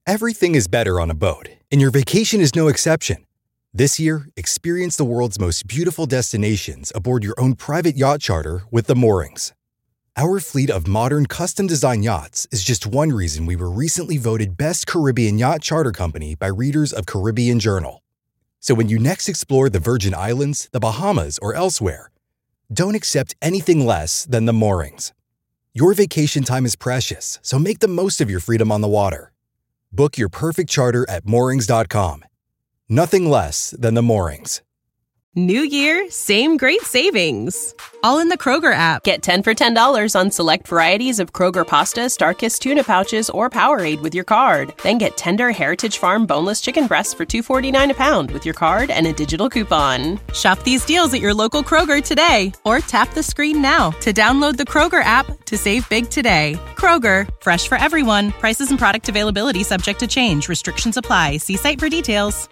Everything is better on a boat, and your vacation is no exception. This year, experience the world's most beautiful destinations aboard your own private yacht charter with the Moorings. Our fleet of modern, custom-designed yachts is just one reason we were recently voted Best Caribbean Yacht Charter Company by readers of Caribbean Journal. So when you next explore the Virgin Islands, the Bahamas, or elsewhere, don't accept anything less than the Moorings. Your vacation time is precious, so make the most of your freedom on the water. Book your perfect charter at moorings.com. Nothing less than the Moorings. New year, same great savings. All in the Kroger app. Get 10 for $10 on select varieties of Kroger pasta, Starkist tuna pouches, or Powerade with your card. Then get tender Heritage Farm boneless chicken breasts for $2.49 a pound with your card and a digital coupon. Shop these deals at your local Kroger today, or tap the screen now to download the Kroger app to save big today. Kroger, fresh for everyone. Prices and product availability subject to change. Restrictions apply. See site for details.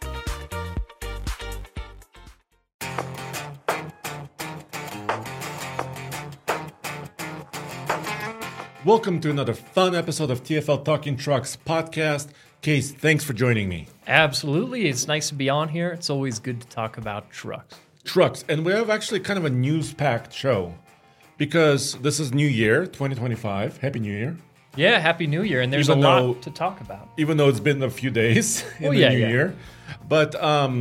Welcome to another fun episode of TFL Talking Trucks podcast. Case, thanks for joining me. Absolutely. It's nice to be on here. It's always good to talk about trucks. Trucks. And we have actually kind of a news-packed show because this is New Year, 2025. Happy New Year. Yeah, Happy New Year. And there's a lot to talk about. Even though it's been a few days in the New Year. But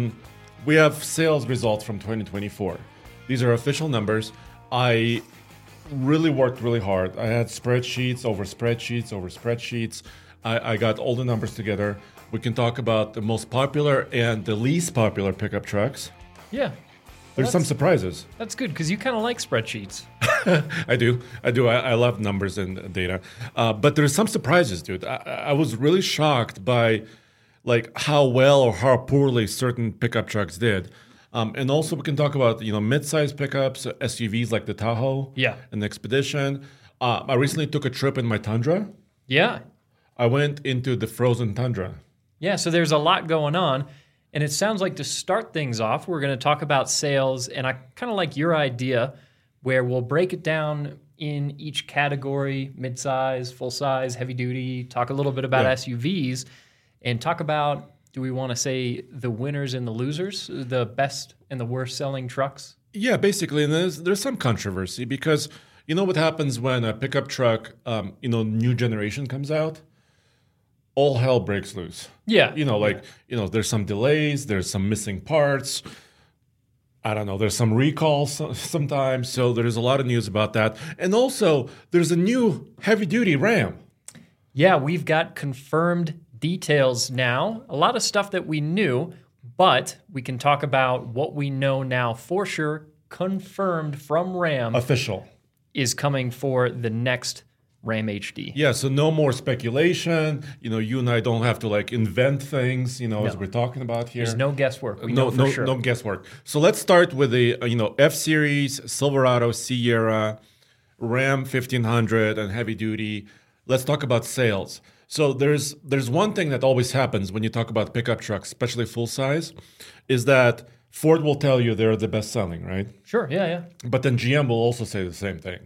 we have sales results from 2024. These are official numbers. I really worked really hard. I had spreadsheets over spreadsheets over spreadsheets. I got all the numbers together. We can talk about the most popular and the least popular pickup trucks. Yeah. There's some surprises. That's good because you kind of like spreadsheets. I do. I love numbers and data. But there's some surprises, dude. I was really shocked by like how well or how poorly certain pickup trucks did. And also we can talk about, mid-size pickups, SUVs like the Tahoe and the Expedition. I recently took a trip in my Tundra. Yeah. I went into the frozen Tundra. Yeah, so there's a lot going on. And it sounds like to start things off, we're going to talk about sales. And I kind of like your idea where we'll break it down in each category, mid-size, full-size, heavy-duty, talk a little bit about SUVs, and talk about, do we want to say the winners and the losers, the best and the worst selling trucks? Yeah, basically. And there's some controversy because you know what happens when a pickup truck, new generation comes out? All hell breaks loose. Yeah. There's some delays, there's some missing parts. I don't know, there's some recalls sometimes. So there's a lot of news about that. And also, there's a new heavy-duty Ram. Yeah, we've got confirmed details now. A lot of stuff that we knew, but we can talk about what we know now for sure, confirmed from Ram. Official. Is coming for the next Ram HD. Yeah, so no more speculation. You and I don't have to invent things, as we're talking about here. There's no guesswork. We know for sure. No guesswork. So let's start with the, F-Series, Silverado, Sierra, Ram 1500, and heavy duty. Let's talk about sales. So there's one thing that always happens when you talk about pickup trucks, especially full size, is that Ford will tell you they're the best selling, right? Sure, yeah. But then GM will also say the same thing.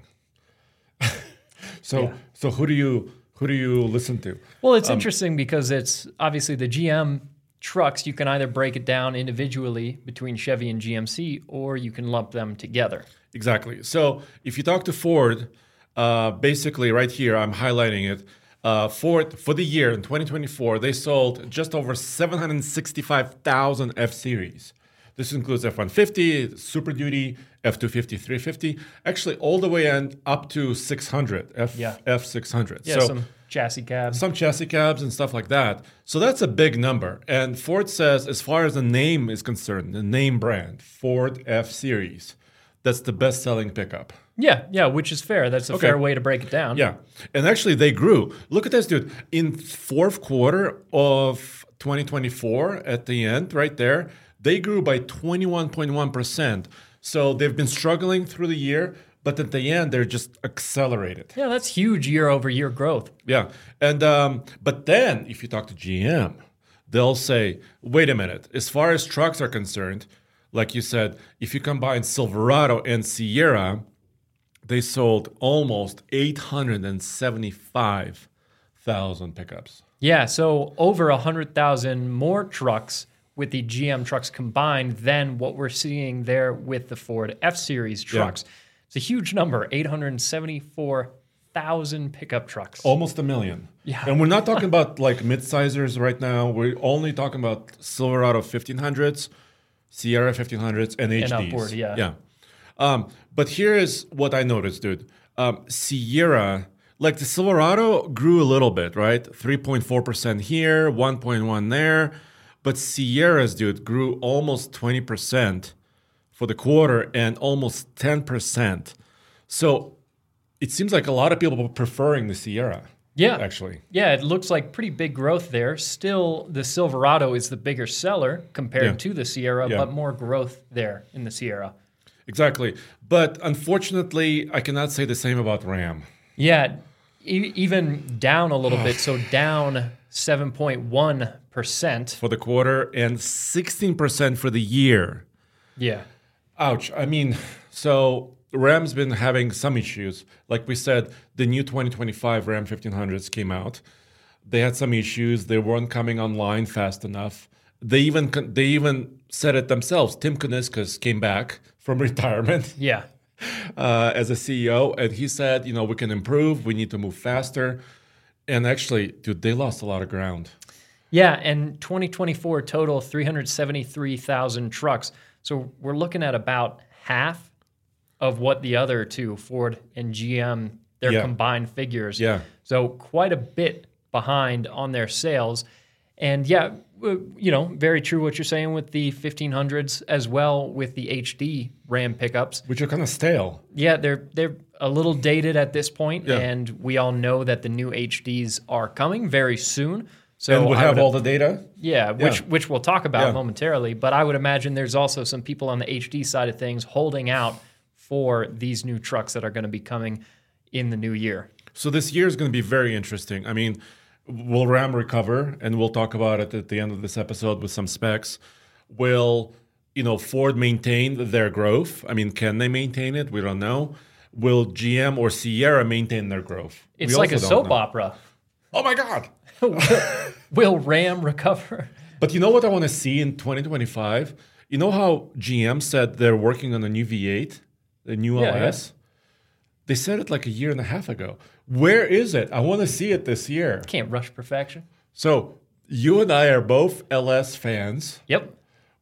So who do you listen to? Well, it's interesting because it's obviously the GM trucks. You can either break it down individually between Chevy and GMC, or you can lump them together. Exactly. So if you talk to Ford, basically right here, I'm highlighting it. Ford, for the year in 2024, they sold just over 765,000 F-Series. This includes F-150, Super Duty, F-250, 350, actually all the way up to 600, F-600. Yeah, so, some chassis cabs. Some chassis cabs and stuff like that. So that's a big number. And Ford says, as far as the name is concerned, the name brand, Ford F-Series, that's the best-selling pickup. Yeah, which is fair. That's a fair way to break it down. Yeah, and actually they grew. Look at this, dude. In fourth quarter of 2024, at the end, right there, they grew by 21.1%. So they've been struggling through the year, but at the end, they're just accelerated. Yeah, that's huge year-over-year growth. Yeah, and but then if you talk to GM, they'll say, wait a minute, as far as trucks are concerned, like you said, if you combine Silverado and Sierra, they sold almost 875,000 pickups. Yeah, so over 100,000 more trucks with the GM trucks combined than what we're seeing there with the Ford F-Series trucks. Yeah. It's a huge number, 874,000 pickup trucks. Almost 1 million. Yeah. And we're not talking about like mid-sizers right now. We're only talking about Silverado 1500s, Sierra 1500s, and HDs. And upward, yeah. Yeah. But here is what I noticed, dude. Sierra, like the Silverado grew a little bit, right? 3.4% here, 1.1 there. But Sierras, dude, grew almost 20% for the quarter and almost 10%. So it seems like a lot of people are preferring the Sierra. Yeah. Actually. Yeah, it looks like pretty big growth there. Still, the Silverado is the bigger seller compared to the Sierra, but more growth there in the Sierra. Exactly. But unfortunately, I cannot say the same about Ram. Yeah, even down a little bit. So down 7.1% for the quarter and 16% for the year. Yeah. Ouch. I mean, so Ram's been having some issues. Like we said, the new 2025 Ram 1500s came out. They had some issues. They weren't coming online fast enough. They even said it themselves. Tim Kuniskis came back from retirement. Yeah. As a CEO, and he said, we can improve. We need to move faster. And actually, dude, they lost a lot of ground. Yeah, and 2024 total 373,000 trucks. So we're looking at about half of what the other two, Ford and GM, their combined figures. Yeah. So quite a bit behind on their sales. And yeah, very true what you're saying with the 1500s as well with the HD Ram pickups. Which are kind of stale. Yeah, they're a little dated at this point, and we all know that the new HDs are coming very soon. So and we'll have all the data? Yeah, which we'll talk about momentarily. But I would imagine there's also some people on the HD side of things holding out for these new trucks that are going to be coming in the new year. So this year is going to be very interesting. I mean, will Ram recover? And we'll talk about it at the end of this episode with some specs. Will, Ford maintain their growth? I mean, can they maintain it? We don't know. Will GM or Sierra maintain their growth? It's like a soap opera. Oh my God. Will Ram recover? But you know what I want to see in 2025? You know how GM said they're working on a new V8, the new LS? Yeah. They said it like a year and a half ago. Where is it? I want to see it this year. Can't rush perfection. So you and I are both LS fans. Yep.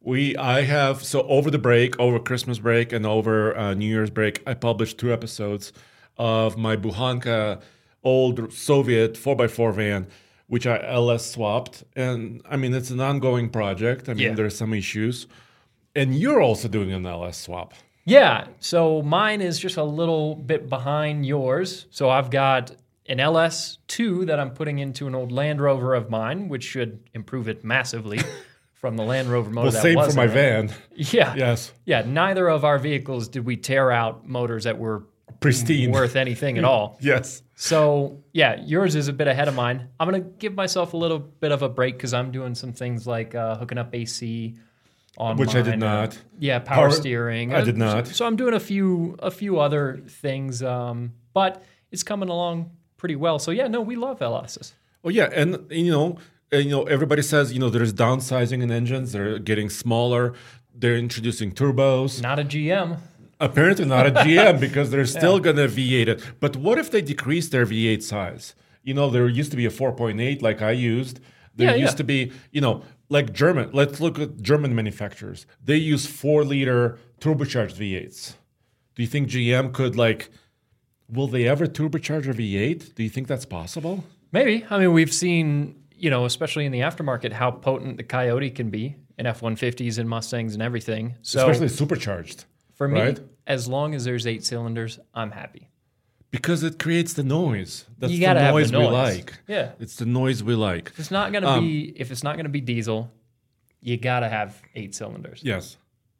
So over the break, over Christmas break and over New Year's break, I published 2 episodes of my Bukhanka old Soviet 4x4 van, which I LS swapped. And I mean, it's an ongoing project. I mean, there's some issues. And you're also doing an LS swap. Yeah, so mine is just a little bit behind yours. So I've got an LS2 that I'm putting into an old Land Rover of mine, which should improve it massively from the Land Rover motor that was. Well, same for my van. Yeah. Yes. Yeah, neither of our vehicles did we tear out motors that were pristine, worth anything at all. Yes. So, yeah, yours is a bit ahead of mine. I'm going to give myself a little bit of a break because I'm doing some things like hooking up AC on which mine. I did not. Power steering. I did not. So I'm doing a few other things, but it's coming along pretty well. So yeah, no, we love LSs. Oh yeah, and everybody says there's downsizing in engines. They're getting smaller. They're introducing turbos. Not a GM. Apparently not a GM because they're still going to V8 it. But what if they decrease their V8 size? There used to be a 4.8 like I used. There used to be, like German. Let's look at German manufacturers. They use 4-liter turbocharged V8s. Do you think GM could will they ever turbocharge a V8? Do you think that's possible? Maybe. I mean, we've seen, especially in the aftermarket, how potent the Coyote can be in F-150s and Mustangs and everything. So especially supercharged. For me, as long as there's 8 cylinders, I'm happy. Because it creates the noise. That's the noise we like. Yeah. It's the noise we like. If it's not gonna be diesel, you gotta have 8 cylinders. Yes.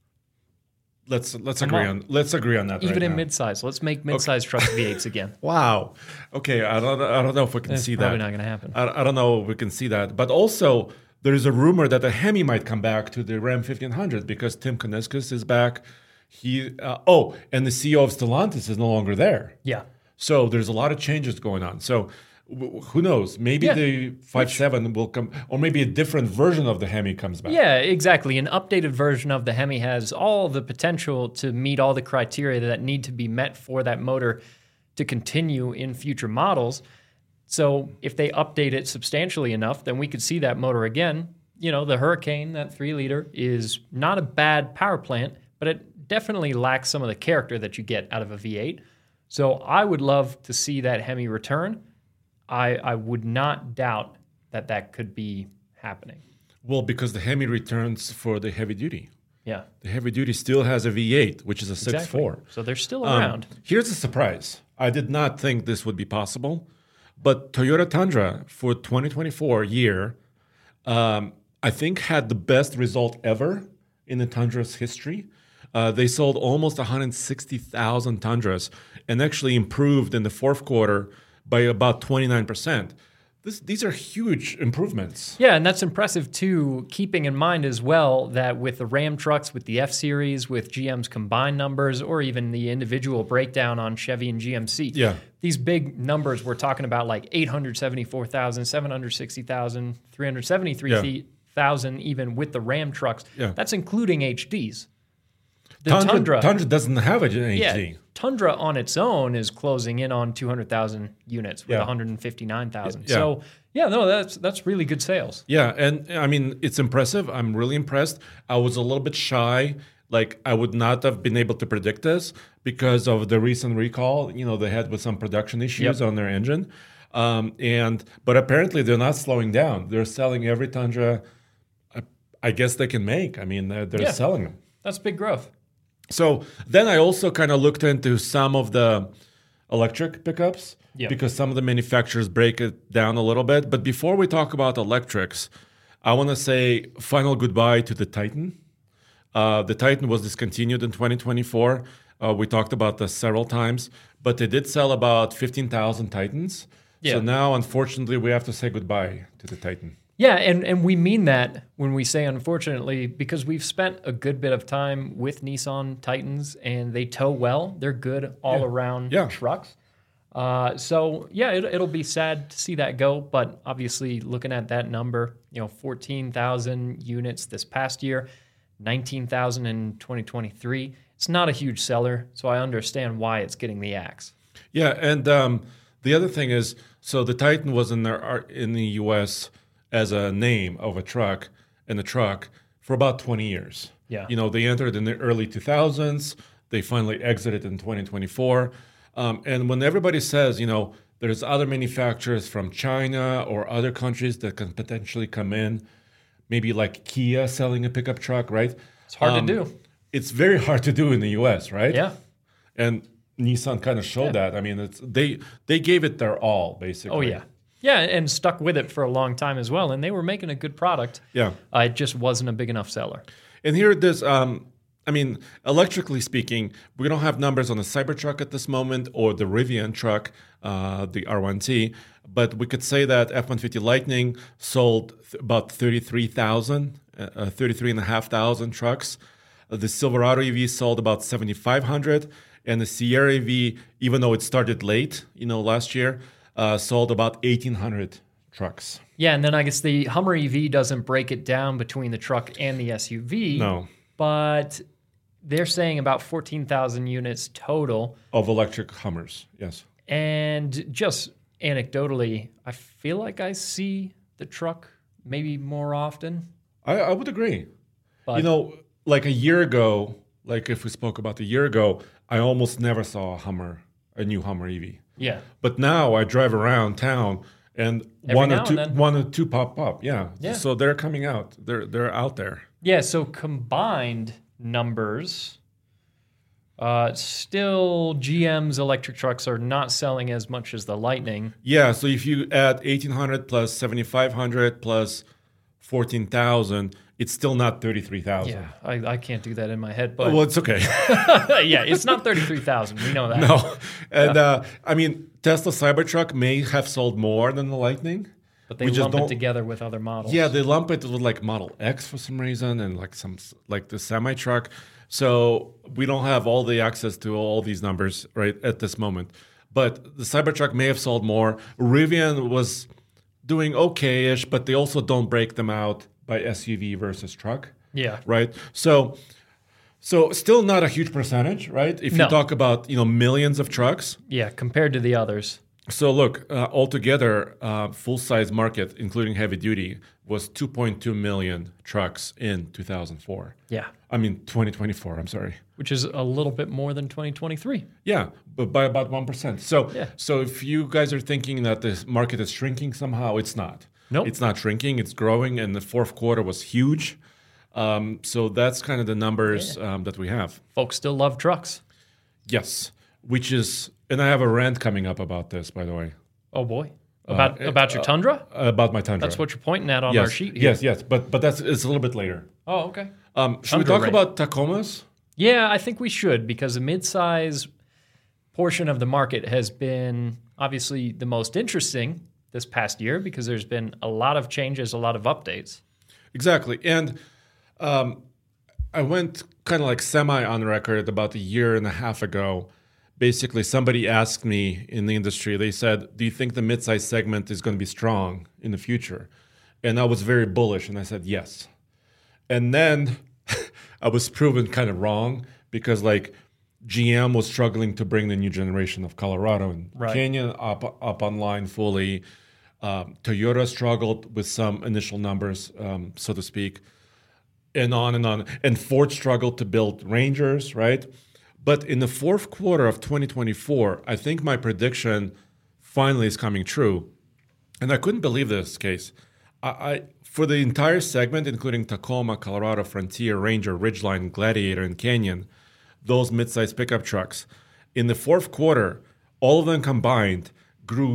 Let's agree on that. Even right in now. midsize. Let's make midsize trucks V8s again. Wow. Okay, I don't know if we can see that. Probably not gonna happen. I don't know if we can see that. But also there is a rumor that a Hemi might come back to the Ram 1500 because Tim Kuniskis is back. And the CEO of Stellantis is no longer there. Yeah. So there's a lot of changes going on. So Who knows? Maybe the 5.7 will come, or maybe a different version of the Hemi comes back. Yeah, exactly. An updated version of the Hemi has all the potential to meet all the criteria that need to be met for that motor to continue in future models. So if they update it substantially enough, then we could see that motor again. You know, the Hurricane, that 3-liter, is not a bad power plant, but it definitely lacks some of the character that you get out of a V8. So I would love to see that Hemi return. I would not doubt that could be happening. Well, because the Hemi returns for the heavy duty. Yeah. The heavy duty still has a V8, which is a 6.4. Exactly. So they're still around. Here's a surprise. I did not think this would be possible, but Toyota Tundra for 2024 year, I think had the best result ever in the Tundra's history. They sold almost 160,000 Tundras and actually improved in the fourth quarter by about 29%. These are huge improvements. Yeah, and that's impressive too, keeping in mind as well that with the Ram trucks, with the F-Series, with GM's combined numbers, or even the individual breakdown on Chevy and GMC, these big numbers we're talking about, like 874,000, 760,000, 373,000 even with the Ram trucks. Yeah. That's including HDs. The Tundra doesn't have an HD. Yeah, Tundra on its own is closing in on 200,000 units with 159,000. Yeah. So, that's really good sales. Yeah, and I mean, it's impressive. I'm really impressed. I was a little bit shy. Like, I would not have been able to predict this because of the recent recall, they had with some production issues on their engine. But apparently they're not slowing down. They're selling every Tundra I guess they can make. I mean, they're selling them. That's big growth. So then I also kind of looked into some of the electric pickups because some of the manufacturers break it down a little bit. But before we talk about electrics, I want to say final goodbye to the Titan. The Titan was discontinued in 2024. We talked about this several times, but they did sell about 15,000 Titans. Yeah. So now, unfortunately, we have to say goodbye to the Titan. Yeah, and we mean that when we say unfortunately, because we've spent a good bit of time with Nissan Titans, and they tow well. They're good all-around trucks. It'll be sad to see that go, but obviously looking at that number, 14,000 units this past year, 19,000 in 2023, it's not a huge seller, so I understand why it's getting the axe. Yeah, and the other thing is, so the Titan was in the U.S. as a name of a truck for about 20 years. Yeah. They entered in the early 2000s. They finally exited in 2024. And when everybody says, there's other manufacturers from China or other countries that can potentially come in, maybe like Kia selling a pickup truck, right? It's hard to do. It's very hard to do in the U.S., right? Yeah. And Nissan kind of showed that. I mean, they gave it their all, basically. Oh, yeah. Yeah, and stuck with it for a long time as well. And they were making a good product. Yeah. It just wasn't a big enough seller. And here there's, electrically speaking, we don't have numbers on the Cybertruck at this moment or the Rivian truck, the R1T. But we could say that F-150 Lightning sold about 33,500 trucks. The Silverado EV sold about 7,500. And the Sierra EV, even though it started late, last year, sold about 1,800 trucks. Yeah, and then I guess the Hummer EV doesn't break it down between the truck and the SUV. No. But they're saying about 14,000 units total. Of electric Hummers, yes. And just anecdotally, I feel like I see the truck maybe more often. I would agree. But, like a year ago, like if we spoke about a year ago, I almost never saw a new Hummer EV. Yeah. But now I drive around town and one or two pop up. Yeah. So they're coming out. They're out there. Yeah, so combined numbers, still GM's electric trucks are not selling as much as the Lightning. Yeah, so if you add 1,800 plus 7,500 plus 14,000, it's still not 33,000. Yeah, I can't do that in my head. But well, it's okay. Yeah, it's not 33,000. We know that. No. And Tesla Cybertruck may have sold more than the Lightning. But they lump it together with other models. Yeah, they lump it with like Model X for some reason and like the semi-truck. So we don't have all the access to all these numbers right at this moment. but the Cybertruck may have sold more. Rivian was doing okay-ish, but they also don't break them out by SUV versus truck. Yeah. Right? So still not a huge percentage, right? If you talk about, millions of trucks. Yeah, compared to the others. So look, altogether, full-size market, including heavy duty, was 2.2 million trucks in 2004. Yeah. 2024, I'm sorry. Which is a little bit more than 2023. Yeah, but by about 1%. So if you guys are thinking that this market is shrinking somehow, it's not. Nope. It's not shrinking, it's growing, and the fourth quarter was huge. So that's kind of the numbers that we have. Folks still love trucks. Yes, and I have a rant coming up about this, by the way. Oh boy. About your Tundra? About my Tundra. That's what you're pointing at on our sheet here. Yes, but it's a little bit later. Oh, okay. Should we talk about Tacomas? Yeah, I think we should, because the midsize portion of the market has been obviously the most interesting this past year because there's been a lot of changes, a lot of updates. Exactly. And I went kind of like semi on record about a year and a half ago. Basically, somebody asked me in the industry, they said, do you think the midsize segment is going to be strong in the future? And I was very bullish, and I said yes. And then I was proven kind of wrong because GM was struggling to bring the new generation of Colorado and Canyon up online fully. Toyota struggled with some initial numbers, so to speak, and on and on. And Ford struggled to build Rangers, right? But in the fourth quarter of 2024, I think my prediction finally is coming true. And I couldn't believe this case. I for the entire segment, including Tacoma, Colorado, Frontier, Ranger, Ridgeline, Gladiator, and Canyon, those midsize pickup trucks, in the fourth quarter, all of them combined grew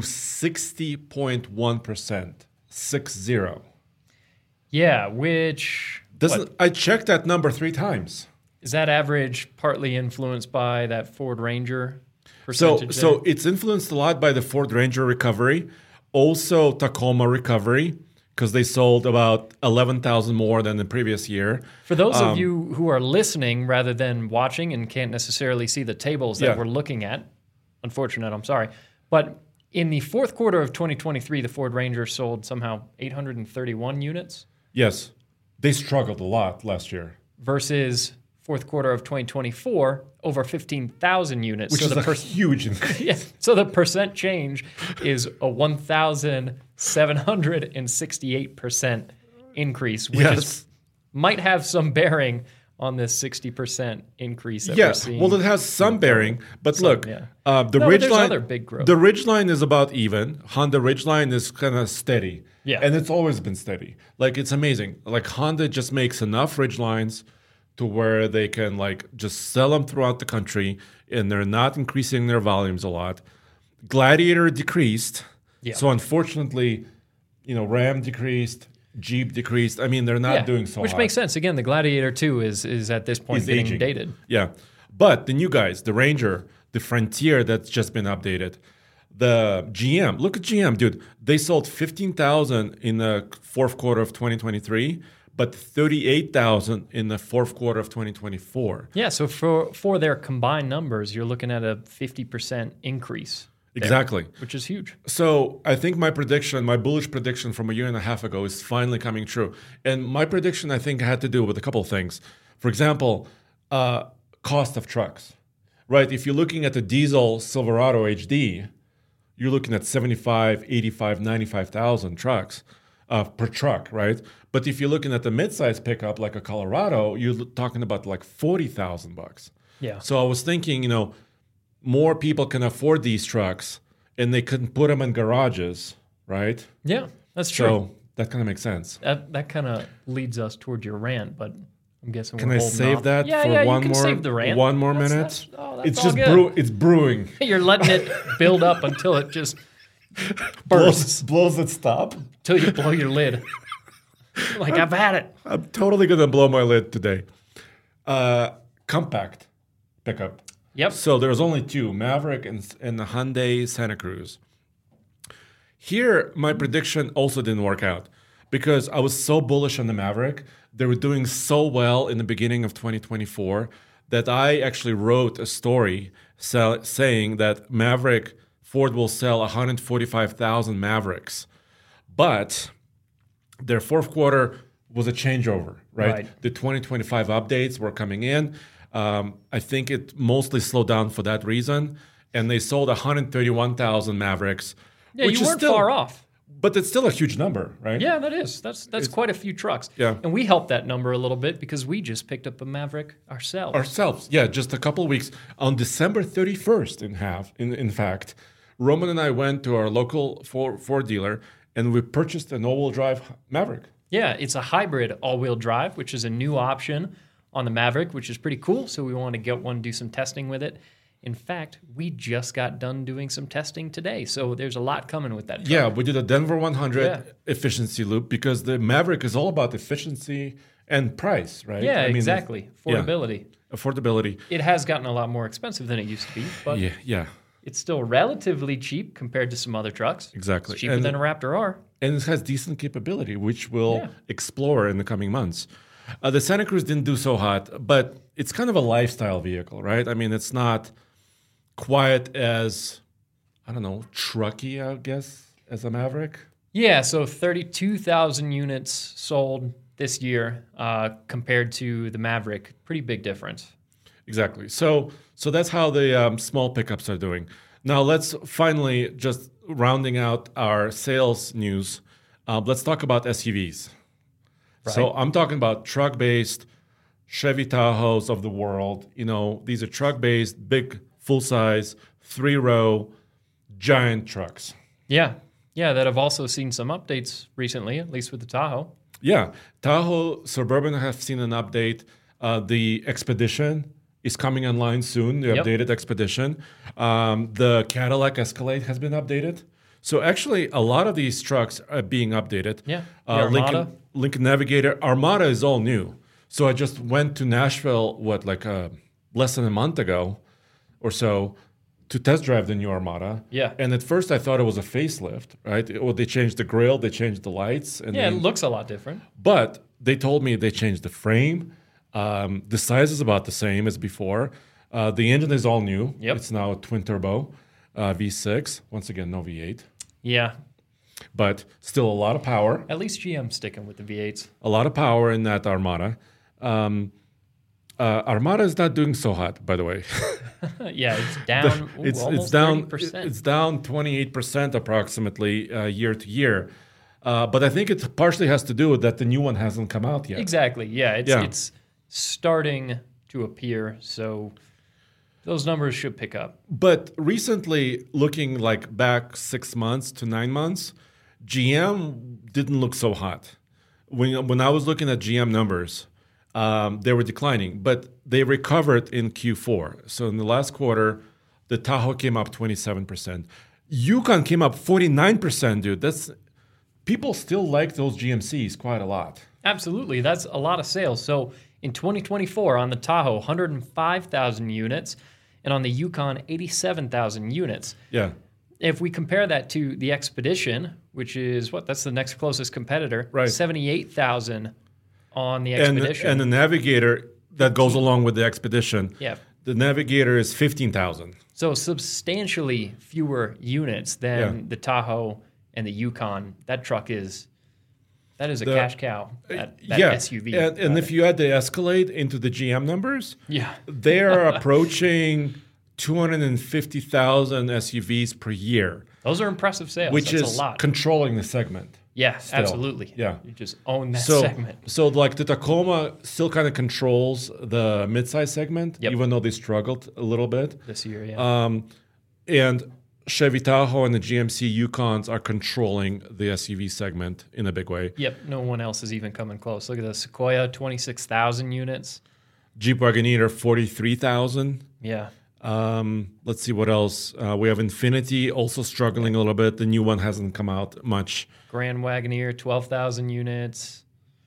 60.1%. 60. Yeah, which... I checked that number 3 times. Is that average partly influenced by that Ford Ranger percentage? So it's influenced a lot by the Ford Ranger recovery, also Tacoma recovery, because they sold about 11,000 more than the previous year. For those of you who are listening rather than watching and can't necessarily see the tables that we're looking at, unfortunate, I'm sorry, but in the fourth quarter of 2023, the Ford Ranger sold somehow 831 units. Yes, they struggled a lot last year. Versus fourth quarter of 2024, over 15,000 units. Which is a huge increase. Yeah, so the percent change is a 1,768% increase, which might have some bearing on this 60% increase that we're seeing. Well, it has some bearing, but look, the Ridgeline is about even. Honda Ridgeline is kind of steady. Yeah. And it's always been steady. It's amazing. Honda just makes enough Ridgelines to where they can just sell them throughout the country, and they're not increasing their volumes a lot. Gladiator decreased. Yeah. So unfortunately, Ram decreased, Jeep decreased. They're not doing so Which hot. Makes sense. Again, the Gladiator 2 is at this point getting aging. dated. Yeah. But the new guys, the Ranger, the Frontier that's just been updated, the GM, look at GM, dude. They sold 15,000 in the fourth quarter of 2023, but 38,000 in the fourth quarter of 2024. Yeah, so for their combined numbers, you're looking at a 50% increase. Exactly. Which is huge. So I think my bullish prediction from a year and a half ago is finally coming true. And my prediction, I think, had to do with a couple of things. For example, cost of trucks, right? If you're looking at the diesel Silverado HD, you're looking at 75, 85, 95,000 trucks per truck, right? But if you're looking at the midsize pickup like a Colorado, you're talking about $40,000. Yeah. So I was thinking, more people can afford these trucks and they can put them in garages, right? Yeah, that's true. So that kind of makes sense. That kind of leads us toward your rant, but I'm guessing can we're I save off. that yeah, for yeah, one you can more save the rant. 1 more minute? That's it's all just good. it's brewing. You're letting it build up until it just bursts. blows its top. Until you blow your lid. I've had it. I'm totally going to blow my lid today. Compact pickup. Yep. So there's only 2, Maverick and the Hyundai Santa Cruz. Here, my prediction also didn't work out because I was so bullish on the Maverick. They were doing so well in the beginning of 2024 that I actually wrote a story saying that Maverick Ford will sell 145,000 Mavericks. But their fourth quarter was a changeover, right? The 2025 updates were coming in. I think it mostly slowed down for that reason. And they sold 131,000 Mavericks. Yeah, which you weren't far off. But it's still a huge number, right? Yeah, that is. That's quite a few trucks. Yeah. And we helped that number a little bit because we just picked up a Maverick ourselves. Yeah, just a couple of weeks. On December 31st, in fact, Roman and I went to our local Ford dealer, and we purchased an all-wheel drive Maverick. Yeah, it's a hybrid all-wheel drive, which is a new option on the Maverick, which is pretty cool. So we want to get one, do some testing with it. In fact, we just got done doing some testing today, so there's a lot coming with that truck. Yeah, we did a Denver 100 efficiency loop because the Maverick is all about efficiency and price, right? Yeah, exactly. Affordability. Yeah. Affordability. It has gotten a lot more expensive than it used to be, but it's still relatively cheap compared to some other trucks. Exactly. It's cheaper than a Raptor R. And it has decent capability, which we'll explore in the coming months. The Santa Cruz didn't do so hot, but it's kind of a lifestyle vehicle, right? I mean, it's not quite as, I don't know, trucky, I guess, as a Maverick. Yeah, so 32,000 units sold this year compared to the Maverick. Pretty big difference. Exactly. So that's how the small pickups are doing. Now let's finally, just rounding out our sales news, let's talk about SUVs. Right. So I'm talking about truck-based Chevy Tahoes of the world. You know, these are truck-based, big, full-size, 3-row, giant trucks. Yeah, that have also seen some updates recently, at least with the Tahoe. Yeah, Tahoe Suburban have seen an update. The Expedition is coming online soon, the updated Expedition. The Cadillac Escalade has been updated. So actually, a lot of these trucks are being updated. Yeah, Armada. Lincoln Navigator. Armada is all new. So I just went to Nashville, less than a month ago or so, to test drive the new Armada. Yeah. And at first I thought it was a facelift, right? Well, they changed the grille, they changed the lights. And it looks a lot different. But they told me they changed the frame. The size is about the same as before. The engine is all new. Yep. It's now a twin turbo V6. Once again, no V8. Yeah. But still a lot of power. At least GM's sticking with the V8s. A lot of power in that Armada. Armada is not doing so hot, by the way. Yeah, it's down almost 30%. It's down 28% approximately year to year. But I think it partially has to do with that the new one hasn't come out yet. Exactly. Yeah, it's starting to appear, so those numbers should pick up. But recently, looking back 6 months to 9 months, GM didn't look so hot. When I was looking at GM numbers, they were declining, but they recovered in Q4. So in the last quarter, the Tahoe came up 27%. Yukon came up 49%, dude. People still like those GMCs quite a lot. Absolutely. That's a lot of sales. So in 2024, on the Tahoe, 105,000 units, and on the Yukon, 87,000 units. Yeah. If we compare that to the Expedition, which is that's the next closest competitor, right. 78,000 on the Expedition. And the Navigator that goes along with the Expedition. Yeah. The Navigator is 15,000. So substantially fewer units than the Tahoe and the Yukon. That truck is a cash cow. That SUV. And if you add the Escalade into the GM numbers, they are approaching 250,000 SUVs per year. Those are impressive sales. Which That's is a lot. Controlling the segment. Yeah, still. Absolutely. Yeah. You just own that segment. So the Tacoma still kind of controls the midsize segment, even though they struggled a little bit. This year, yeah. And Chevy Tahoe and the GMC Yukons are controlling the SUV segment in a big way. Yep, no one else is even coming close. Look at the Sequoia, 26,000 units. Jeep Wagoneer, 43,000. Yeah. Let's see what else. We have Infiniti also struggling a little bit. The new one hasn't come out much. Grand Wagoneer, 12,000 units.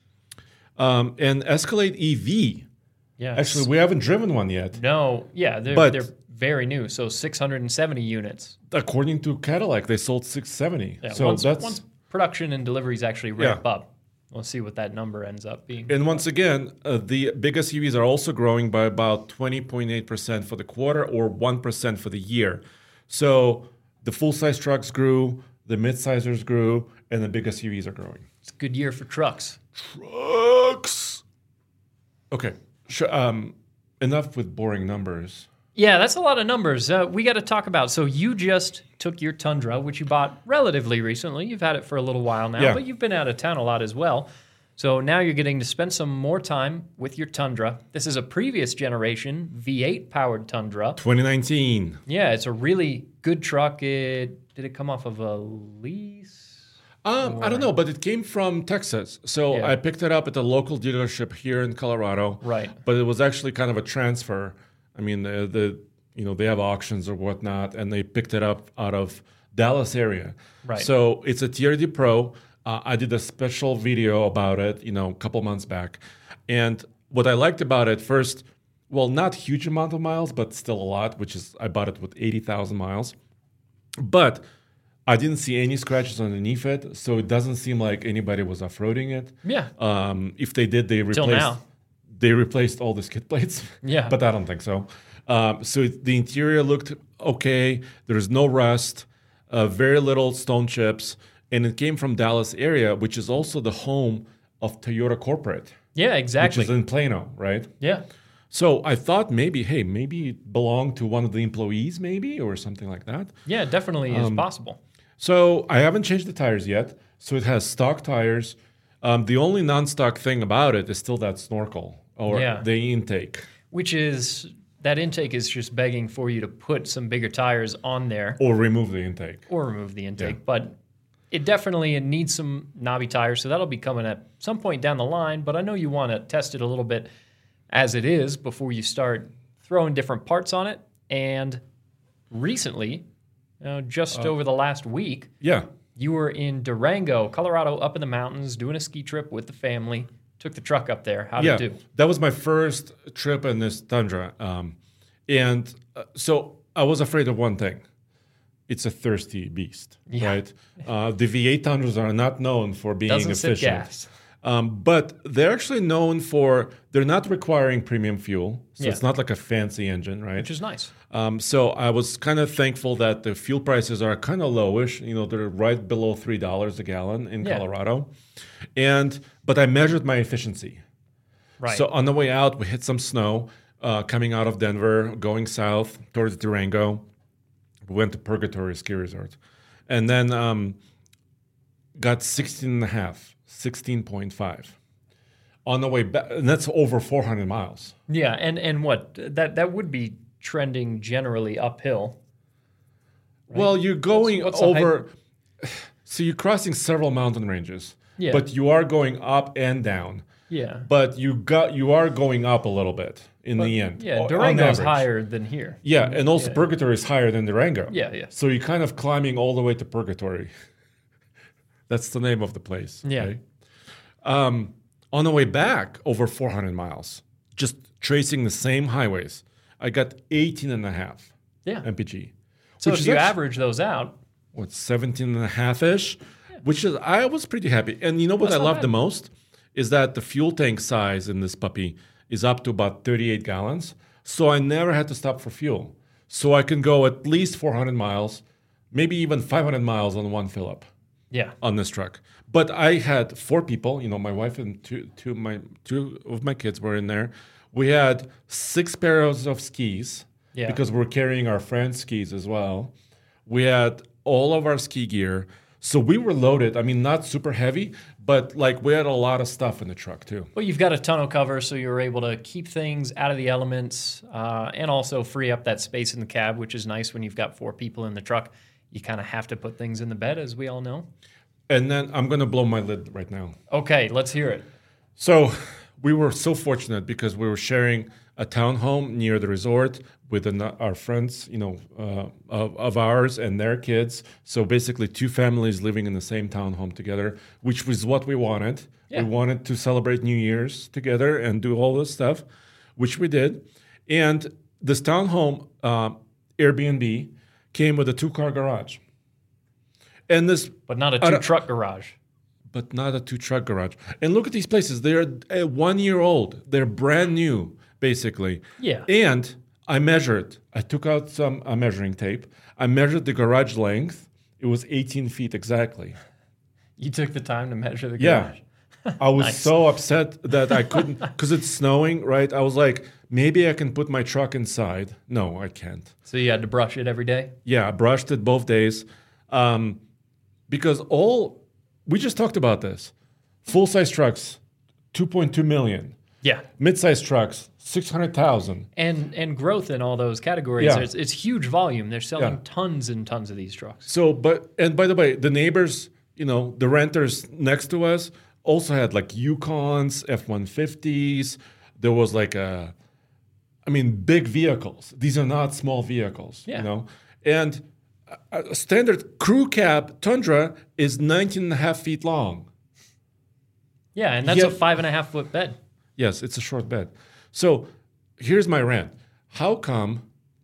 And Escalade EV. Yeah. Actually, we haven't driven one yet. No. Yeah, they're very new. So 670 units. According to Cadillac, they sold 670. Yeah, so once production and deliveries actually ramp up, we'll see what that number ends up being. And once again, the big SUVs are also growing by about 20.8% for the quarter or 1% for the year. So The full-size trucks grew, the mid-sizers grew, and the big SUVs are growing. It's a good year for trucks. Trucks! Okay, enough with boring numbers. Yeah, that's a lot of numbers. We got to talk about. So you just took your Tundra, which you bought relatively recently. You've had it for a little while now, but you've been out of town a lot as well. So now you're getting to spend some more time with your Tundra. This is a previous generation V8 powered Tundra. 2019. Yeah, it's a really good truck. Did it come off of a lease? I don't know, but it came from Texas. So I picked it up at the local dealership here in Colorado. Right. But it was actually kind of a transfer. I mean, they have auctions or whatnot, and they picked it up out of Dallas area. Right. So it's a TRD Pro. I did a special video about it, a couple months back. And what I liked about it, first, well, not huge amount of miles, but still a lot, which is I bought it with 80,000 miles. But I didn't see any scratches underneath it, so it doesn't seem like anybody was off-roading it. Yeah. If they did, they replaced all the skid plates. Yeah. But I don't think so. So the interior looked okay. There's no rust, very little stone chips. And it came from Dallas area, which is also the home of Toyota Corporate. Yeah, exactly. Which is in Plano, right? Yeah. So I thought maybe it belonged to one of the employees maybe or something like that. Yeah, it definitely is possible. So I haven't changed the tires yet. So it has stock tires. The only non-stock thing about it is still that snorkel or the intake. That intake is just begging for you to put some bigger tires on there. Or remove the intake. Yeah. But it definitely needs some knobby tires, so that'll be coming at some point down the line. But I know you want to test it a little bit as it is before you start throwing different parts on it. And recently, just over the last week, you were in Durango, Colorado, up in the mountains, doing a ski trip with the family. Took the truck up there. How did it do? That was my first trip in this Tundra. So I was afraid of one thing. It's a thirsty beast, right? The V8 Tundras are not known for being efficient. Sip gas. But they're actually known for, they're not requiring premium fuel. So it's not like a fancy engine, right? Which is nice. So I was kind of thankful that the fuel prices are kind of lowish. They're right below $3 a gallon in Colorado. But I measured my efficiency. Right. So on the way out, we hit some snow coming out of Denver, going south towards Durango. We went to Purgatory Ski Resort. And then got 16.5. On the way back, and that's over 400 miles. Yeah, and what? That would be trending generally uphill. Right? Well, you're going over... So you're crossing several mountain ranges. Yeah. But you are going up and down. Yeah. But you are going up a little bit in the end. Yeah, Durango's higher than here. Yeah, and also Purgatory is higher than Durango. Yeah. So you're kind of climbing all the way to Purgatory. That's the name of the place. Yeah. Okay? On the way back, over 400 miles, just tracing the same highways, I got 18.5 mpg. So if you average those out... 17.5-ish? Which is, I was pretty happy. And you know what I love the most? Is that the fuel tank size in this puppy is up to about 38 gallons. So I never had to stop for fuel. So I can go at least 400 miles, maybe even 500 miles on one fill up on this truck. But I had 4 people, my wife and two of my kids were in there. We had 6 pairs of skis because we're carrying our friends' skis as well. We had all of our ski gear. So we were loaded. I mean, not super heavy, but we had a lot of stuff in the truck too. Well, you've got a tonneau cover, so you were able to keep things out of the elements and also free up that space in the cab, which is nice when you've got 4 people in the truck. You kind of have to put things in the bed, as we all know. And then I'm going to blow my lid right now. Okay, let's hear it. So we were so fortunate because we were sharing a townhome near the resort with our friends, of ours and their kids. So basically 2 families living in the same townhome together, which was what we wanted. Yeah. We wanted to celebrate New Year's together and do all this stuff, which we did. And this townhome Airbnb came with a 2-car garage. And but not a 2-truck garage. But not a 2-truck garage. And look at these places. They're 1 year old. They're brand new, basically. Yeah. And I measured. I took out some measuring tape. I measured the garage length. It was 18 feet exactly. You took the time to measure the garage? Yeah. I was so upset that I couldn't, because it's snowing, right? I was like, maybe I can put my truck inside. No, I can't. So you had to brush it every day? Yeah, I brushed it both days. Because we just talked about this. Full-size trucks, 2.2 million. Yeah. Mid-size trucks, 600,000. And growth in all those categories. Yeah. It's huge volume. They're selling tons and tons of these trucks. So, and by the way, the neighbors, the renters next to us also had like Yukons, F-150s. There was like big vehicles. These are not small vehicles, And a standard crew cab Tundra is 19 and a half feet long. Yeah, and that's a 5.5 foot bed. Yes, it's a short bed. So here's my rant. How come?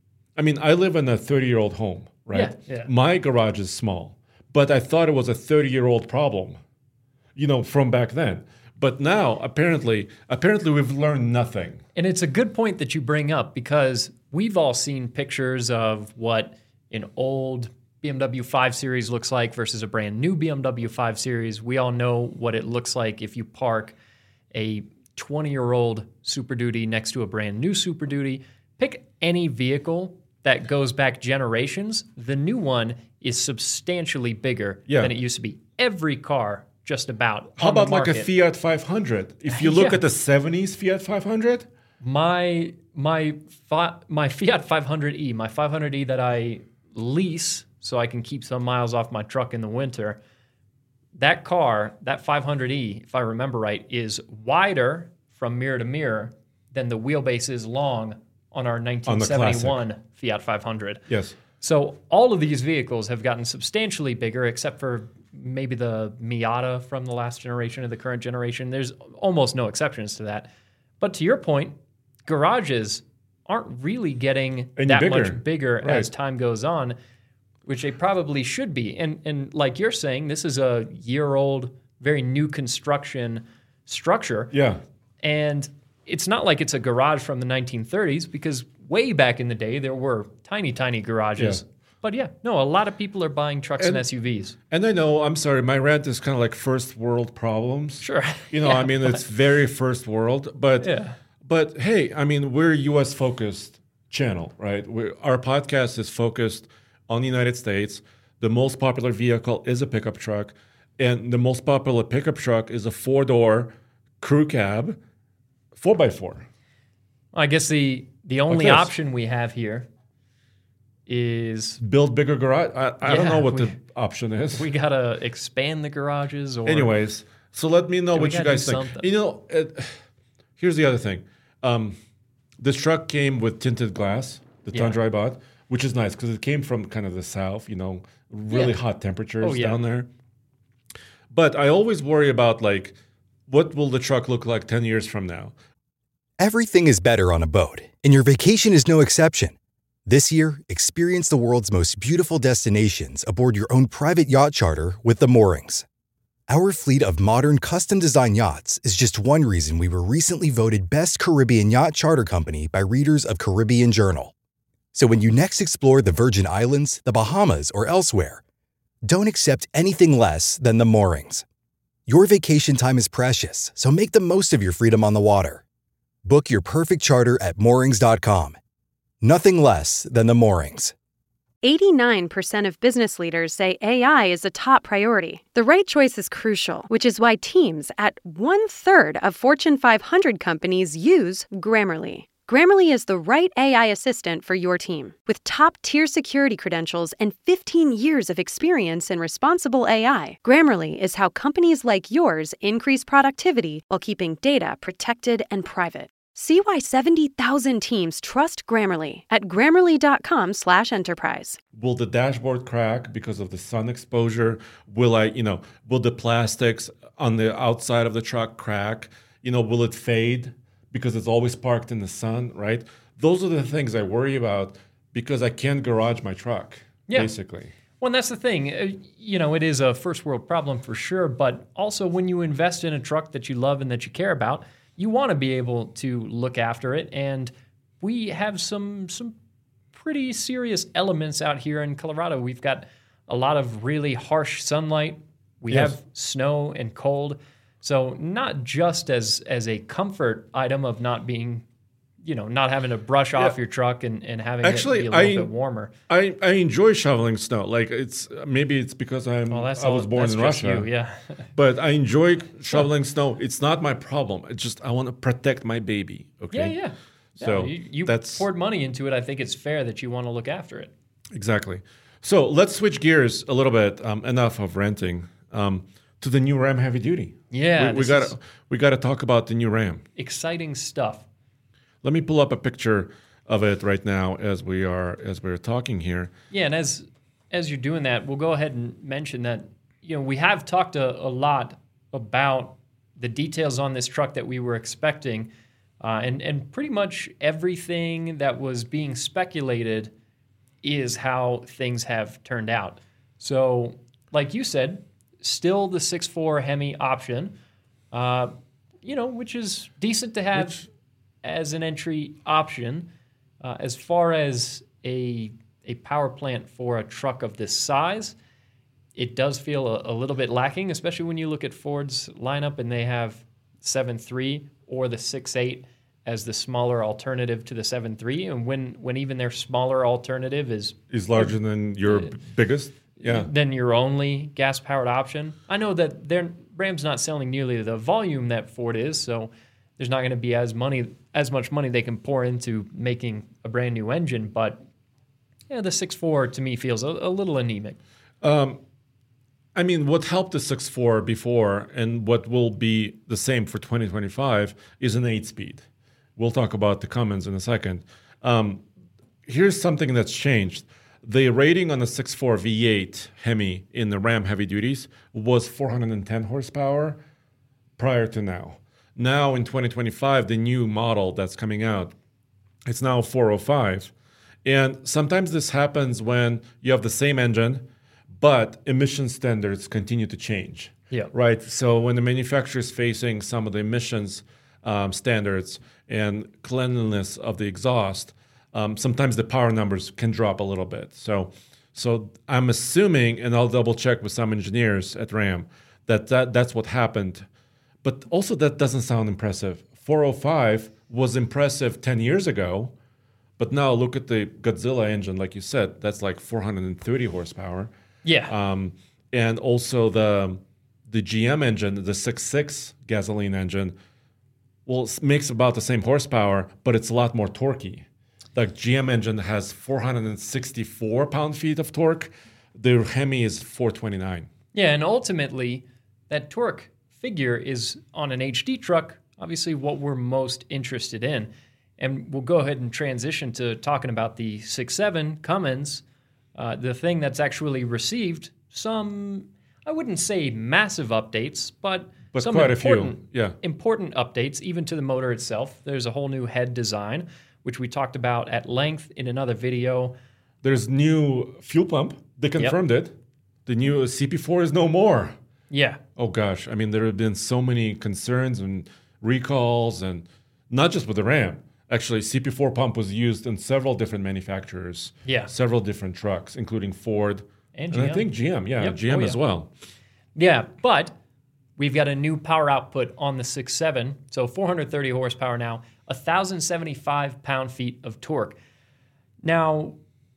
I live in a 30-year-old home, right? Yeah. My garage is small, but I thought it was a 30-year-old problem, from back then. But now, apparently we've learned nothing. And it's a good point that you bring up because we've all seen pictures of what an old BMW 5 Series looks like versus a brand new BMW 5 Series. We all know what it looks like if you park a 20-year-old Super Duty next to a brand new Super Duty. Pick any vehicle that goes back generations. The new one is substantially bigger than it used to be. Every car, just about. How about like a Fiat 500? If you look at the 70s Fiat 500? My Fiat 500e, my 500e that I lease so I can keep some miles off my truck in the winter, that car, that 500e, if I remember right, is wider from mirror to mirror than the wheelbase is long on our 1971 Fiat 500. Yes. So all of these vehicles have gotten substantially bigger, except for maybe the Miata from the last generation or the current generation. There's almost no exceptions to that. But to your point, garages aren't really getting much bigger as time goes on, which they probably should be. And like you're saying, this is a year-old, very new construction structure. Yeah. And it's not like it's a garage from the 1930s, because way back in the day, there were tiny, tiny garages. Yeah. But a lot of people are buying trucks and SUVs. And I know, I'm sorry, my rant is kind of like first world problems. Sure. It's very first world. But hey, we're a US-focused channel, right? Our podcast is focused on the United States. The most popular vehicle is a pickup truck. And the most popular pickup truck is a 4-door crew cab, 4x4. I guess the only option we have here is build bigger garage. I don't know what the option is. We got to expand the garages. Anyways, so let me know what you guys think. Here's the other thing. This truck came with tinted glass, the Tundra I bought, which is nice because it came from kind of the south, really hot temperatures down there. But I always worry about, what will the truck look like 10 years from now? Everything is better on a boat, and your vacation is no exception. This year, experience the world's most beautiful destinations aboard your own private yacht charter with the Moorings. Our fleet of modern, custom-designed yachts is just one reason we were recently voted Best Caribbean Yacht Charter Company by readers of Caribbean Journal. So when you next explore the Virgin Islands, the Bahamas, or elsewhere, don't accept anything less than the Moorings. Your vacation time is precious, so make the most of your freedom on the water. Book your perfect charter at moorings.com. Nothing less than the Moorings. 89% of business leaders say AI is a top priority. The right choice is crucial, which is why teams at 1/3 of Fortune 500 companies use Grammarly. Grammarly is the right AI assistant for your team. With top-tier security credentials and 15 years of experience in responsible AI, Grammarly is how companies like yours increase productivity while keeping data protected and private. See why 70,000 teams trust Grammarly at Grammarly.com/enterprise. Will the dashboard crack because of the sun exposure? Will the plastics on the outside of the truck crack? Will it fade because it's always parked in the sun, right? Those are the things I worry about because I can't garage my truck, basically. Well, and that's the thing. It is a first world problem for sure, but also when you invest in a truck that you love and that you care about, you want to be able to look after it. And we have some pretty serious elements out here in Colorado. We've got a lot of really harsh sunlight. We have snow and cold. So not just as a comfort item of not being, not having to brush off your truck and having it be a little bit warmer. I enjoy shoveling snow. Like maybe it's because I was born in Russia. But I enjoy shoveling snow. It's not my problem. It's just I want to protect my baby. Okay. Yeah. So you poured money into it. I think it's fair that you want to look after it. Exactly. So let's switch gears a little bit. Enough of renting. To the new Ram Heavy Duty. Yeah, we got to talk about the new Ram. Exciting stuff. Let me pull up a picture of it right now as we're talking here. Yeah, and as you're doing that, we'll go ahead and mention that we have talked a lot about the details on this truck that we were expecting, and pretty much everything that was being speculated is how things have turned out. So, like you said, still the 6.4 Hemi option, which is decent to have as an entry option. As far as a power plant for a truck of this size, it does feel a little bit lacking, especially when you look at Ford's lineup and they have 7.3 or the 6.8 as the smaller alternative to the 7.3, and when even their smaller alternative is larger than your biggest. Yeah. Than your only gas-powered option. I know that Ram's not selling nearly the volume that Ford is, so there's not going to be as much money they can pour into making a brand new engine. But the 6.4 to me feels a little anemic. What helped the 6.4 before and what will be the same for 2025 is an 8-speed. We'll talk about the Cummins in a second. Here's something that's changed. The rating on the 6.4 V8 Hemi in the Ram Heavy Duties was 410 horsepower prior to now. Now in 2025, the new model that's coming out, it's now 405. And sometimes this happens when you have the same engine, but emission standards continue to change. Yeah. Right? So when the manufacturer is facing some of the emissions standards and cleanliness of the exhaust, sometimes the power numbers can drop a little bit. So I'm assuming, and I'll double check with some engineers at Ram, that's what happened. But also that doesn't sound impressive. 405 was impressive 10 years ago, but now look at the Godzilla engine, like you said, that's like 430 horsepower. Yeah. And also the GM engine, the 6.6 gasoline engine, makes about the same horsepower, but it's a lot more torquey. The GM engine has 464 pound-feet of torque. The Hemi is 429. Yeah, and ultimately, that torque figure is on an HD truck, obviously what we're most interested in. And we'll go ahead and transition to talking about the 6.7 Cummins, the thing that's actually received some, I wouldn't say massive updates, but some quite a few. Yeah. Important updates, even to the motor itself. There's a whole new head design, which we talked about at length in another video. There's new fuel pump. They confirmed it. The new CP4 is no more. Yeah. Oh, gosh. There have been so many concerns and recalls, and not just with the Ram. Actually, CP4 pump was used in several different manufacturers. Yeah. Several different trucks, including Ford. And GM. And I think GM. Yeah, GM as well. Yeah, but we've got a new power output on the 6.7. So 430 horsepower now, 1,075 pound-feet of torque. Now,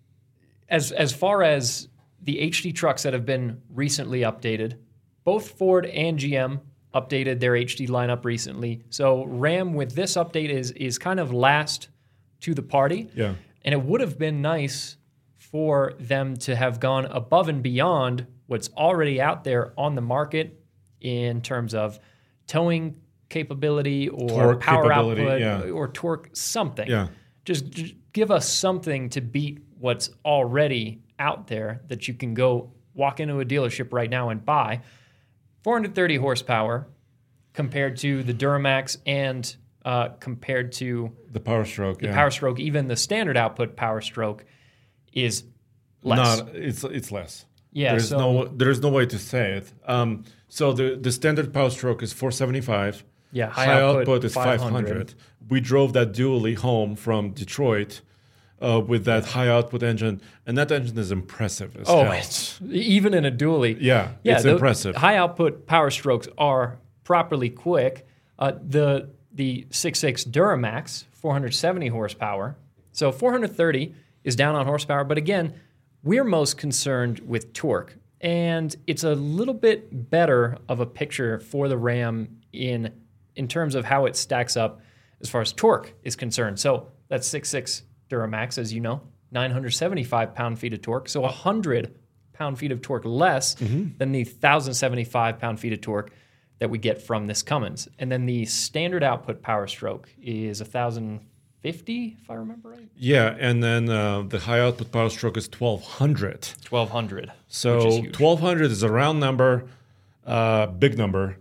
as far as the HD trucks that have been recently updated, both Ford and GM updated their HD lineup recently. So Ram with this update is kind of last to the party. Yeah. And it would have been nice for them to have gone above and beyond what's already out there on the market in terms of towing capability or torque power output or torque, something. Yeah. Just give us something to beat what's already out there that you can go walk into a dealership right now and buy. 430 horsepower compared to the Duramax and compared to the Power Stroke. Power Stroke, even the standard output Power Stroke is less. It's less. Yeah, there's no way to say it. So the standard Power Stroke is 475. Yeah, high output is 500. We drove that dually home from Detroit with that high output engine, and that engine is impressive as hell. It's even in a dually. Yeah, it's impressive. High output power strokes are properly quick. The 6.6 Duramax, 470 horsepower. So 430 is down on horsepower, but again, we're most concerned with torque. And it's a little bit better of a picture for the Ram in terms of how it stacks up as far as torque is concerned. So that's 6.6 Duramax, as you know, 975 pound-feet of torque. So 100 pound-feet of torque less than the 1,075 pound-feet of torque that we get from this Cummins. And then the standard output power stroke is 1,050, if I remember right. Yeah, and then the high output power stroke is 1,200. 1,200. So 1,200 is a round number, big number.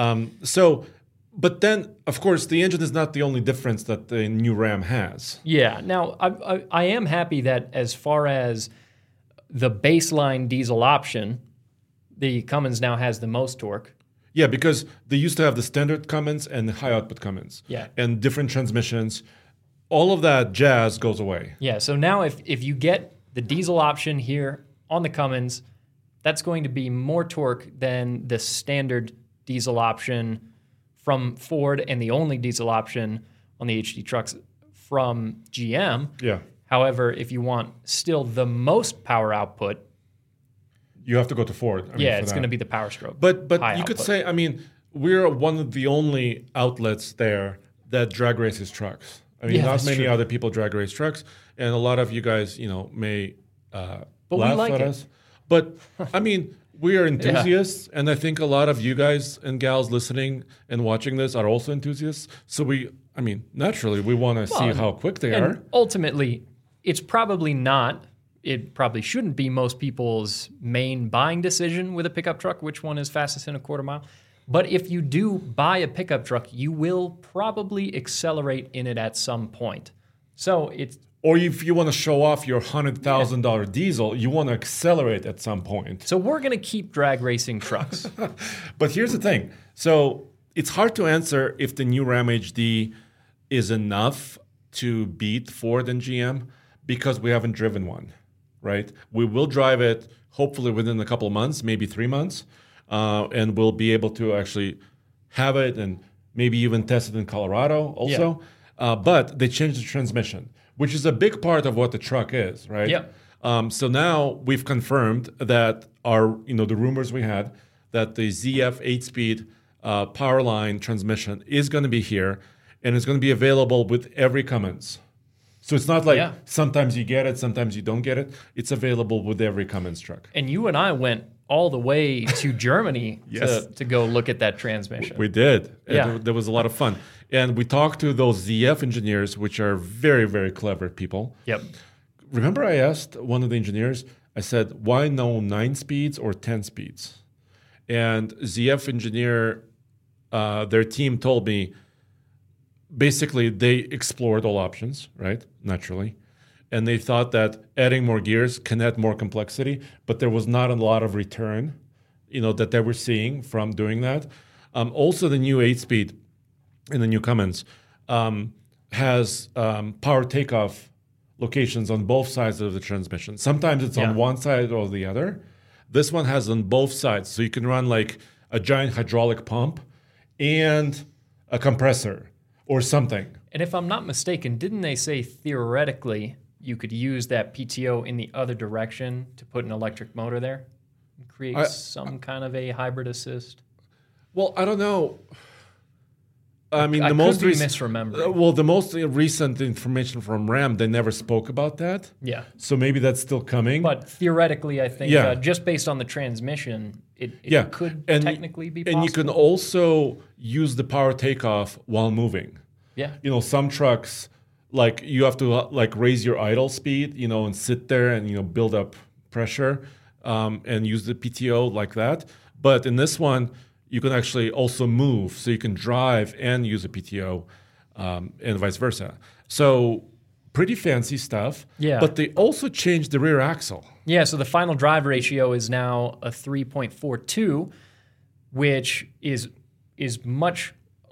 But then, of course, the engine is not the only difference that the new Ram has. Yeah. Now, I am happy that as far as the baseline diesel option, the Cummins now has the most torque. Yeah, because they used to have the standard Cummins and the high output Cummins. Yeah. And different transmissions. All of that jazz goes away. Yeah, so now if you get the diesel option here on the Cummins, that's going to be more torque than the standard diesel option from Ford and the only diesel option on the HD trucks from GM. Yeah. However, if you want still the most power output, you have to go to Ford. It's going to be the power stroke. But you could say, we're one of the only outlets there that drag races trucks. Not many other people drag race trucks, and a lot of you guys, may laugh at us. But we are enthusiasts, and I think a lot of you guys and gals listening and watching this are also enthusiasts. So naturally, we want to see how quick they are. Ultimately, it probably shouldn't be most people's main buying decision with a pickup truck, which one is fastest in a quarter mile. But if you do buy a pickup truck, you will probably accelerate in it at some point. So or if you want to show off your $100,000 diesel, you want to accelerate at some point. So we're going to keep drag racing trucks. But here's the thing. So it's hard to answer if the new Ram HD is enough to beat Ford and GM because we haven't driven one, right? We will drive it hopefully within a couple of months, maybe 3 months, and we'll be able to actually have it and maybe even test it in Colorado also. Yeah. But they changed the transmission, which is a big part of what the truck is, right? Yeah. So now we've confirmed that the rumors we had that the ZF 8-speed Powerline transmission is going to be here, and it's going to be available with every Cummins. So it's not like sometimes you get it, sometimes you don't get it. It's available with every Cummins truck. And you and I went all the way to Germany to go look at that transmission. We did. Yeah. There was a lot of fun. And we talked to those ZF engineers, which are very, very clever people. Yep. Remember I asked one of the engineers, I said, why no 9 speeds or 10 speeds? And ZF engineer, their team told me, basically they explored all options, right? Naturally. And they thought that adding more gears can add more complexity, but there was not a lot of return, that they were seeing from doing that. Also, the new 8-speed in the new Cummins has power takeoff locations on both sides of the transmission. Sometimes it's on one side or the other. This one has on both sides, so you can run like a giant hydraulic pump and a compressor or something. And if I'm not mistaken, didn't they say theoretically you could use that PTO in the other direction to put an electric motor there and create some kind of a hybrid assist? Well, I don't know. I the could most be misremembering. Well, the most recent information from Ram, they never spoke about that. Yeah. So maybe that's still coming. But theoretically, I think just based on the transmission, it could technically be possible. And you can also use the power takeoff while moving. Yeah. Some trucks, like you have to raise your idle speed, and sit there and build up pressure and use the PTO like that. But in this one, you can actually also move, so you can drive and use a PTO and vice versa. So pretty fancy stuff. Yeah. But they also changed the rear axle. Yeah, so the final drive ratio is now a 3.42, which is much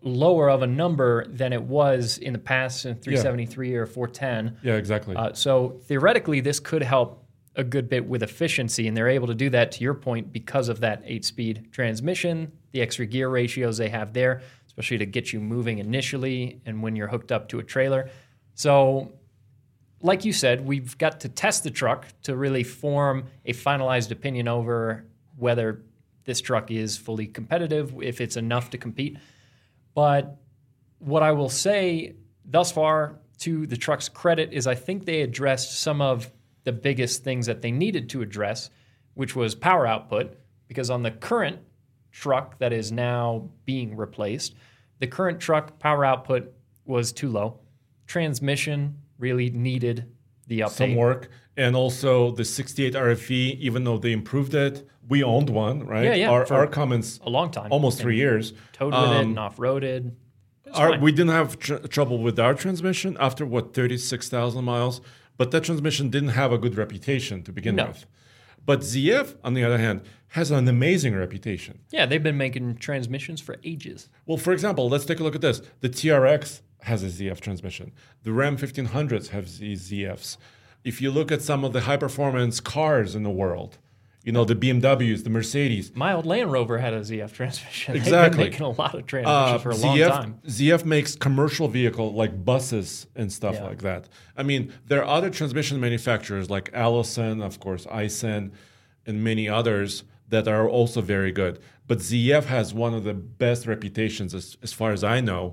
lower of a number than it was in the past in 373 or 410. Yeah, exactly. So theoretically, this could help a good bit with efficiency, and they're able to do that, to your point, because of that 8-speed transmission, the extra gear ratios they have there, especially to get you moving initially and when you're hooked up to a trailer. So like you said, we've got to test the truck to really form a finalized opinion over whether this truck is fully competitive, if it's enough to compete. But what I will say thus far, to the truck's credit, is I think they addressed some of the biggest things that they needed to address, which was power output, because on the current truck that is now being replaced, the current truck power output was too low. Transmission really needed the update. Some work. And also the 68 RFE, even though they improved it, we owned one, right? Yeah. Our Cummins, a long time. almost 3 years. Towed with it and off-roaded. We didn't have trouble with our transmission after, 36,000 miles? But that transmission didn't have a good reputation to begin with. But ZF, on the other hand, has an amazing reputation. Yeah, they've been making transmissions for ages. Well, for example, let's take a look at this. The TRX has a ZF transmission. The Ram 1500s have these ZFs. If you look at some of the high-performance cars in the world, the BMWs, the Mercedes. My old Land Rover had a ZF transmission. Exactly. They've been making a lot of transmissions for a long time. ZF makes commercial vehicle like buses and stuff like that. I mean, there are other transmission manufacturers like Allison, of course, Aisin, and many others that are also very good. But ZF has one of the best reputations, as far as I know,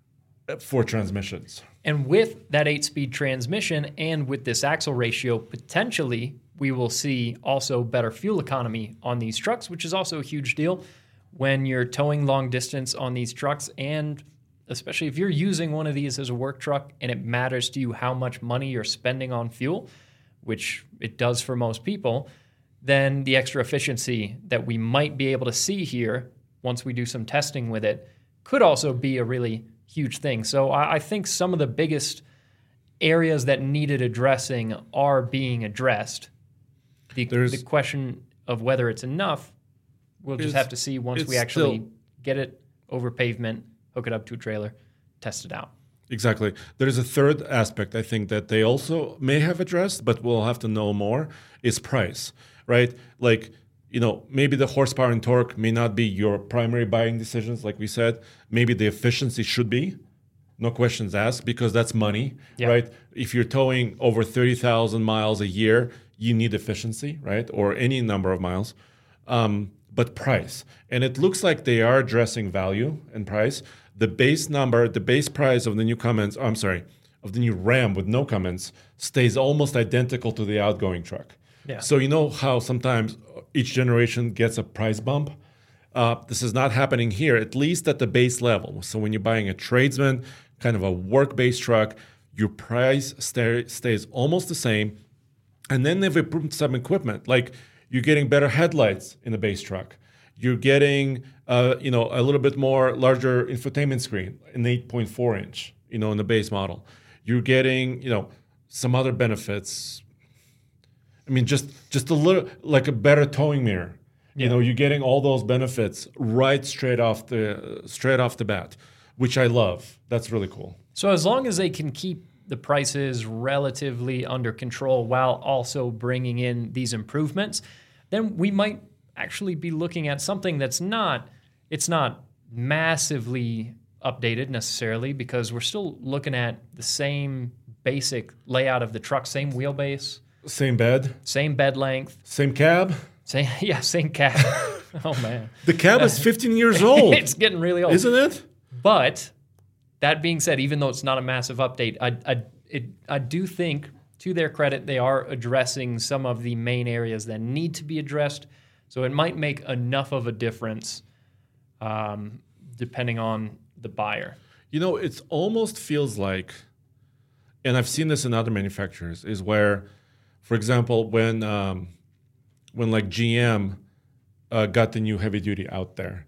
for transmissions. And with that 8-speed transmission and with this axle ratio, potentially we will see also better fuel economy on these trucks, which is also a huge deal when you're towing long distance on these trucks. And especially if you're using one of these as a work truck and it matters to you how much money you're spending on fuel, which it does for most people, then the extra efficiency that we might be able to see here once we do some testing with it could also be a really huge thing. So I think some of the biggest areas that needed addressing are being addressed. The question of whether it's enough, we'll just have to see once we actually get it over pavement, hook it up to a trailer, test it out. Exactly. There's a third aspect I think that they also may have addressed, but we'll have to know more, is price, right? Like, maybe the horsepower and torque may not be your primary buying decisions, like we said. Maybe the efficiency should be, no questions asked, because that's money, right? If you're towing over 30,000 miles a year, you need efficiency, right? Or any number of miles. But price. And it looks like they are addressing value and price. The base price of the new Cummins, of the new Ram with no Cummins stays almost identical to the outgoing truck. Yeah. So you know how sometimes each generation gets a price bump? This is not happening here, at least at the base level. So when you're buying a tradesman, kind of a work-based truck, your price stays almost the same. And then they've improved some equipment, like you're getting better headlights in the base truck. You're getting a little bit more larger infotainment screen, an 8.4 inch, in the base model. You're getting, some other benefits. I mean, just a little, like a better towing mirror. Yeah. You're getting all those benefits straight off the bat, which I love. That's really cool. So as long as they can keep the prices relatively under control while also bringing in these improvements, then we might actually be looking at something it's not massively updated necessarily, because we're still looking at the same basic layout of the truck, same wheelbase. Same bed length. Same cab. Same cab. Oh, man. The cab is 15 years old. It's getting really old. Isn't it? But that being said, even though it's not a massive update, I do think, to their credit, they are addressing some of the main areas that need to be addressed. So it might make enough of a difference depending on the buyer. It almost feels like, and I've seen this in other manufacturers, is where, for example, when like GM got the new heavy duty out there,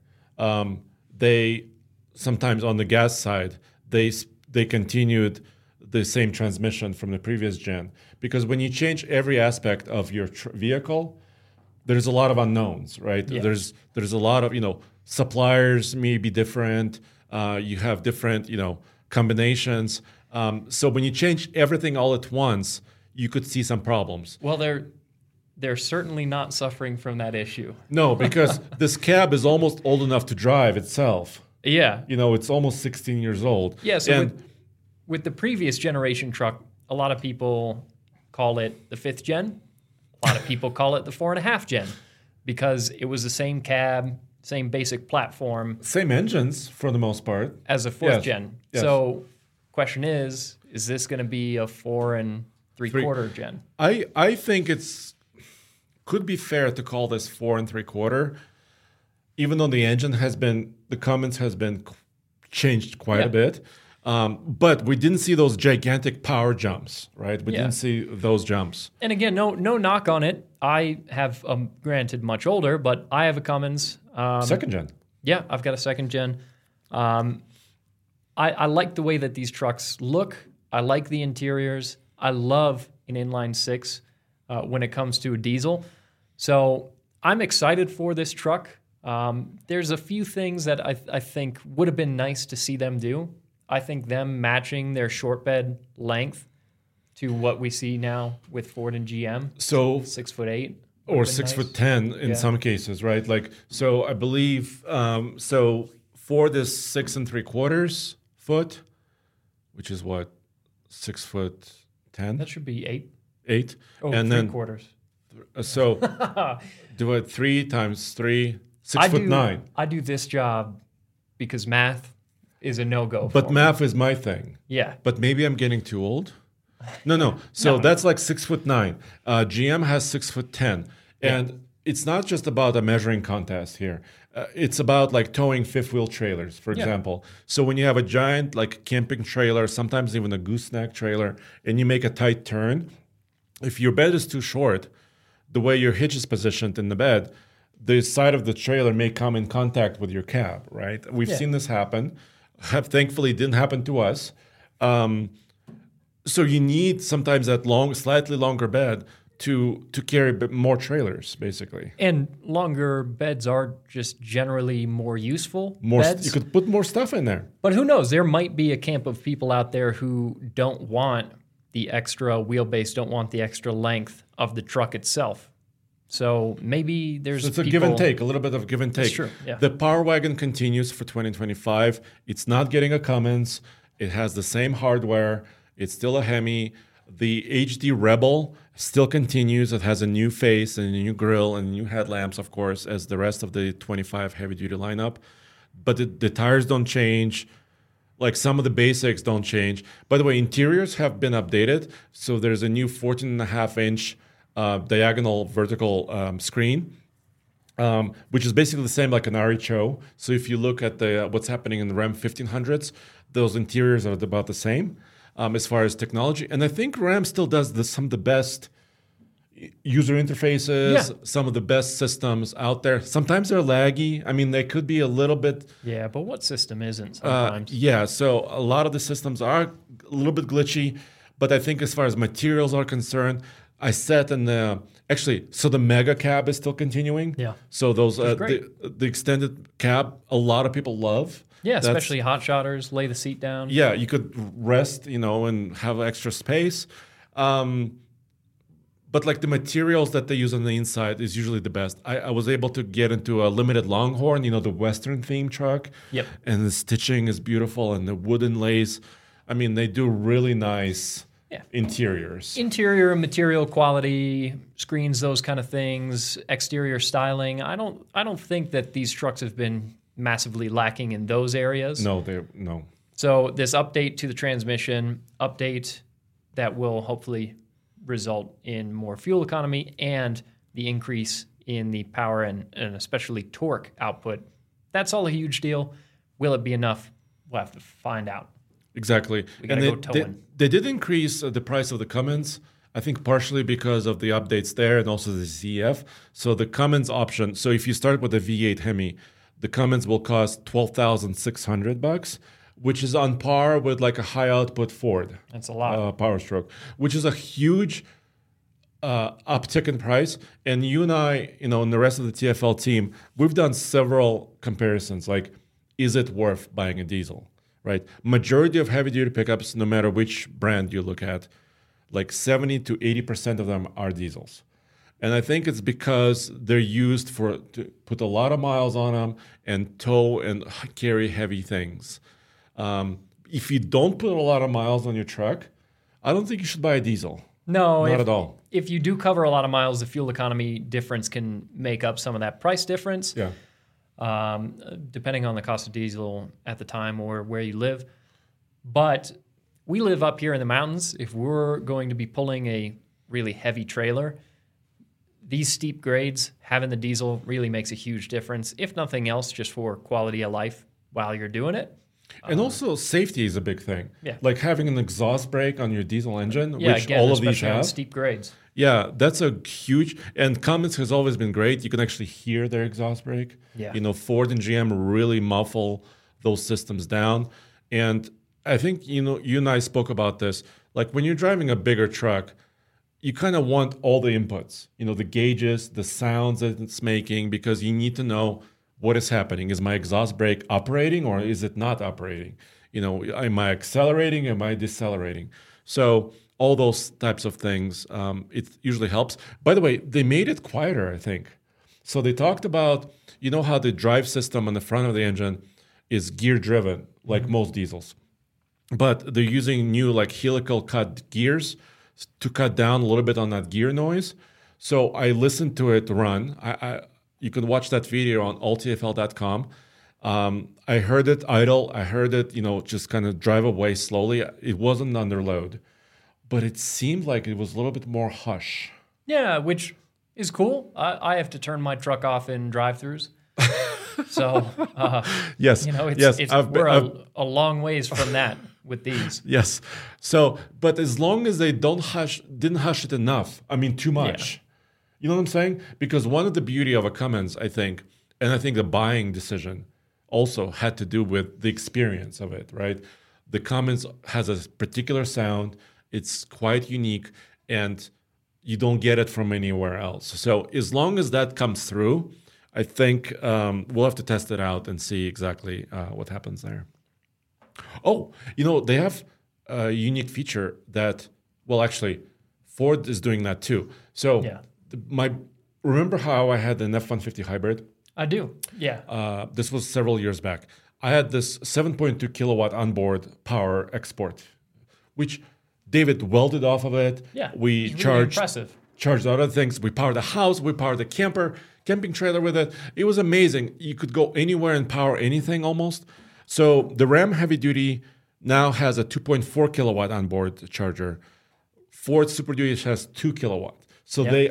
they sometimes on the gas side they continued the same transmission from the previous gen, because when you change every aspect of your vehicle, there's a lot of unknowns, right? Yeah. There's a lot of suppliers may be different. You have different, combinations. So when you change everything all at once, you could see some problems. Well, they're certainly not suffering from that issue. No, because this cab is almost old enough to drive itself. Yeah. It's almost 16 years old. Yeah, so with the previous generation truck, a lot of people call it the 5th gen. A lot of people call it the 4.5 gen because it was the same cab, same basic platform. Same engines for the most part. As a 4th gen. Yes. So question is this going to be a 4 3/4 gen? I think could be fair to call this 4 3/4, even though the Cummins has been changed quite a bit. But we didn't see those gigantic power jumps, right? We didn't see those jumps. And again, no knock on it. I have, granted, much older, but I have a Cummins. 2nd gen. Yeah, I've got a 2nd gen. I like the way that these trucks look. I like the interiors. I love an inline 6 when it comes to a diesel. So I'm excited for this truck. There's a few things that I think would have been nice to see them do. I think them matching their short bed length to what we see now with Ford and GM. So 6'8" or 6'10" in some cases, right? So I believe Ford is 6 3/4 foot, which is what, 6'10"? That should be 8. 8, Oh, and 3/4. So do it 3 times 3, 6'9". I do this job because math is a no-go. But math is my thing. Yeah. But maybe I'm getting too old. No. So that's like 6'9". GM has 6'10", and it's not just about a measuring contest here. It's about like towing 5th-wheel trailers, for example. So when you have a giant like camping trailer, sometimes even a gooseneck trailer, and you make a tight turn, if your bed is too short, the way your hitch is positioned in the bed, the side of the trailer may come in contact with your cab, right? We've seen this happen. Thankfully, it didn't happen to us. So you need sometimes that slightly longer bed to carry more trailers, basically. And longer beds are just generally more useful beds. You could put more stuff in there. But who knows? There might be a camp of people out there who don't want the extra wheelbase, don't want the extra length of the truck itself. So maybe there's a give and take, a little bit of give and take. That's true, yeah. The Power Wagon continues for 2025. It's not getting a Cummins. It has the same hardware. It's still a Hemi. The HD Rebel still continues. It has a new face and a new grille and new headlamps, of course, as the rest of the 25 heavy-duty lineup. But the tires don't change. Like some of the basics don't change. By the way, interiors have been updated. So there's a new 14.5-inch diagonal vertical screen, which is basically the same like an RHO. So if you look at what's happening in the Ram 1500s, those interiors are about the same as far as technology. And I think Ram still does some of the best user interfaces, some of the best systems out there. Sometimes they're laggy. I mean, they could be a little bit... Yeah, but what system isn't sometimes? So a lot of the systems are a little bit glitchy, but I think as far as materials are concerned, I sat in the Mega Cab is still continuing. Yeah. So those the extended cab, a lot of people love. Yeah, especially hot shotters, lay the seat down. Yeah, you could rest, and have extra space. But like the materials that they use on the inside is usually the best. I was able to get into a limited Longhorn, the Western theme truck. Yep. And the stitching is beautiful and the wooden lace. I mean, they do really nice interiors. Interior material quality, screens, those kind of things, exterior styling. I don't think that these trucks have been massively lacking in those areas. No. So this update to the transmission, update that will hopefully result in more fuel economy and the increase in the power and especially torque output. That's all a huge deal. Will it be enough? We'll have to find out. Exactly. And they did increase the price of the Cummins, I think partially because of the updates there and also the ZF. So the Cummins option, so if you start with a V8 Hemi, the Cummins will cost $12,600, which is on par with like a high output Ford. That's a lot. Power Stroke, which is a huge uptick in price. And you and I, and the rest of the TFL team, we've done several comparisons. Like is it worth buying a diesel, right? Majority of heavy-duty pickups, no matter which brand you look at, like 70 to 80% of them are diesels. And I think it's because they're used to put a lot of miles on them and tow and carry heavy things. If you don't put a lot of miles on your truck, I don't think you should buy a diesel. No, not at all. If you do cover a lot of miles, the fuel economy difference can make up some of that price difference. Yeah. Depending on the cost of diesel at the time or where you live. But we live up here in the mountains. If we're going to be pulling a really heavy trailer, these steep grades, having the diesel really makes a huge difference, if nothing else, just for quality of life while you're doing it. And also safety is a big thing. Yeah. Like having an exhaust brake on your diesel engine, which again, all of these especially on have. steep grades. Yeah, that's a huge, and Cummins has always been great. You can actually hear their exhaust brake. Yeah. You know, Ford and GM really muffle those systems down. And I think, you and I spoke about this. Like when you're driving a bigger truck, you kind of want all the inputs, the gauges, the sounds that it's making, because you need to know what is happening. Is my exhaust brake operating or is it not operating? Am I accelerating? Am I decelerating? So all those types of things, it usually helps. By the way, they made it quieter, I think. So they talked about, how the drive system on the front of the engine is gear driven, like most diesels. But they're using new helical cut gears to cut down a little bit on that gear noise. So I listened to it run. You can watch that video on alltfl.com. I heard it idle. I heard it, just kind of drive away slowly. It wasn't under load, but it seemed like it was a little bit more hush. Yeah, which is cool. I have to turn my truck off in drive-thrus. So, yes, we're a long ways from that with these. Yes. So, but as long as they didn't hush it enough, too much. Yeah. You know what I'm saying? Because one of the beauty of a Cummins, I think, and I think the buying decision also had to do with the experience of it, right? The Cummins has a particular sound. It's quite unique, and you don't get it from anywhere else. So as long as that comes through, I think we'll have to test it out and see exactly what happens there. Oh, they have a unique feature that, actually, Ford is doing that too. So remember how I had an F-150 hybrid? I do, yeah. This was several years back. I had this 7.2 kilowatt onboard power export, which David welded off of it. Yeah, we charged other things. We powered the house. We powered the camping trailer with it. It was amazing. You could go anywhere and power anything almost. So the Ram Heavy Duty now has a 2.4 kilowatt onboard charger. Ford Super Duty has 2 kilowatt. So they